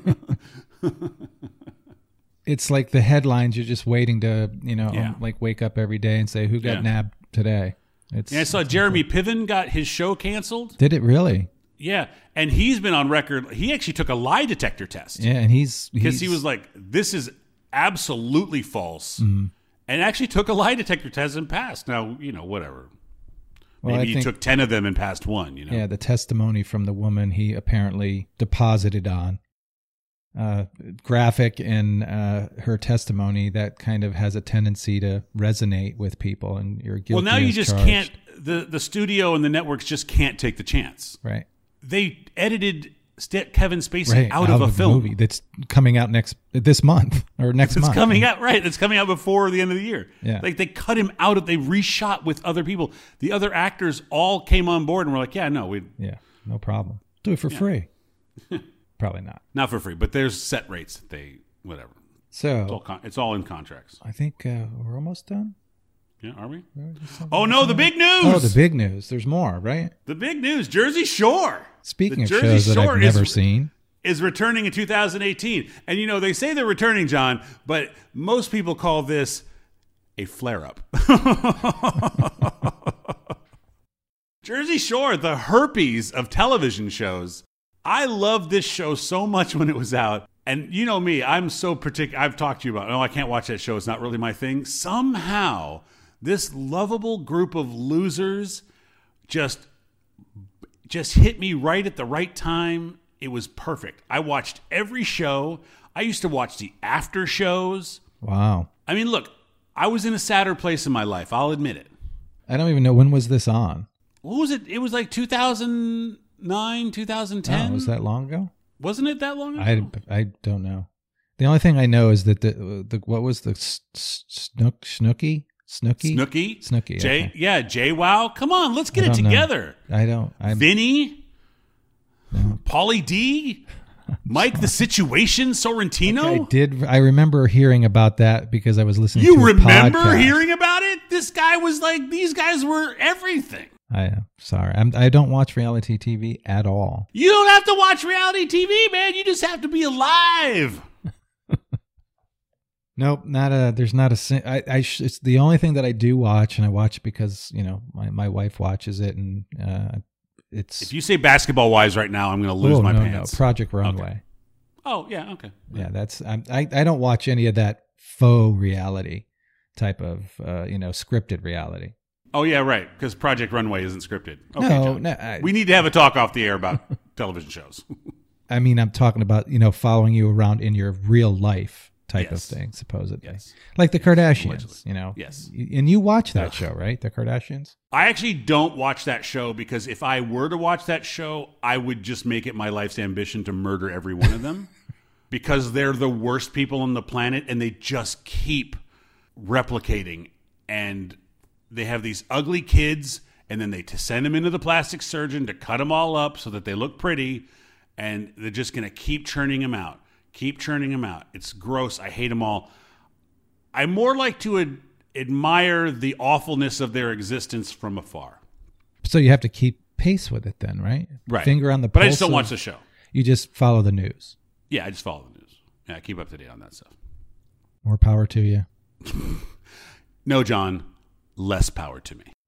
It's like the headlines. You're just waiting to, like wake up every day and say, who got nabbed today? I saw Jeremy Piven got his show canceled. Did it really? Yeah. And he's been on record. He actually took a lie detector test. Yeah. And because he was like, this is absolutely false. Mm-hmm. And actually took a lie detector test and passed. Now, whatever. Well, maybe he took 10 of them and passed one, Yeah. The testimony from the woman he apparently deposited on. Graphic in her testimony that kind of has a tendency to resonate with people, and you're guilty. Well, now you just charged. can't. The studio and the networks just can't take the chance. Right. They edited Kevin Spacey out of a film movie that's coming out this month or next month. It's coming out It's coming out before the end of the year. Yeah. Like, they cut him out of. They reshot with other people. The other actors all came on board and were like, no problem. Do it for free. Probably not for free, but there's set rates. Whatever. So it's all in contracts. I think we're almost done. Yeah, are we? Oh no, the big news! Oh, the big news. There's more, right? The big news: Jersey Shore. Speaking of shows that I've never seen, is returning in 2018, and they say they're returning, John, but most people call this a flare-up. Jersey Shore, the herpes of television shows. I loved this show so much when it was out. And you know me, I'm so particular. I've talked to you about, I can't watch that show. It's not really my thing. Somehow, this lovable group of losers just hit me right at the right time. It was perfect. I watched every show. I used to watch the after shows. Wow. I mean, look, I was in a sadder place in my life. I'll admit it. I don't even know, when was this on? What was it? It was like 2009, 2010. Oh, was that long ago? Wasn't it that long ago? I don't know. The only thing I know is that the what was the Snooki? Snooki. Jay, okay. Yeah, Jay. Wow. Come on, let's get it together. Vinny, no. Pauly D, Mike the Situation Sorrentino. I remember hearing about that because I was listening. You to a remember podcast. hearing about it? This guy was like, these guys were everything. I am sorry. I don't watch reality TV at all. You don't have to watch reality TV, man. You just have to be alive. Nope, there's not a. It's the only thing that I do watch, and I watch because my wife watches it, and it's. If you say Basketball Wives right now, I'm going to lose my pants. No, Project Runway. Okay. Oh yeah, okay. Yeah, that's. I don't watch any of that faux reality type of scripted reality. Oh yeah, right. Because Project Runway isn't scripted. Okay, no, we need to have a talk off the air about television shows. I mean, I'm talking about following you around in your real life type of thing, supposedly. Yes. Like the Kardashians, Yes. And you watch that show, right? The Kardashians? I actually don't watch that show because if I were to watch that show, I would just make it my life's ambition to murder every one of them because they're the worst people on the planet and they just keep replicating, and they have these ugly kids and then they send them into the plastic surgeon to cut them all up so that they look pretty, and they're just going to keep churning them out. Keep churning them out. It's gross. I hate them all. I more like to admire the awfulness of their existence from afar. So you have to keep pace with it then, right? Right. Finger on the pulse. But I just don't watch the show. You just follow the news. Yeah, I just follow the news. Yeah, I keep up to date on that stuff. More power to you. No, John, less power to me.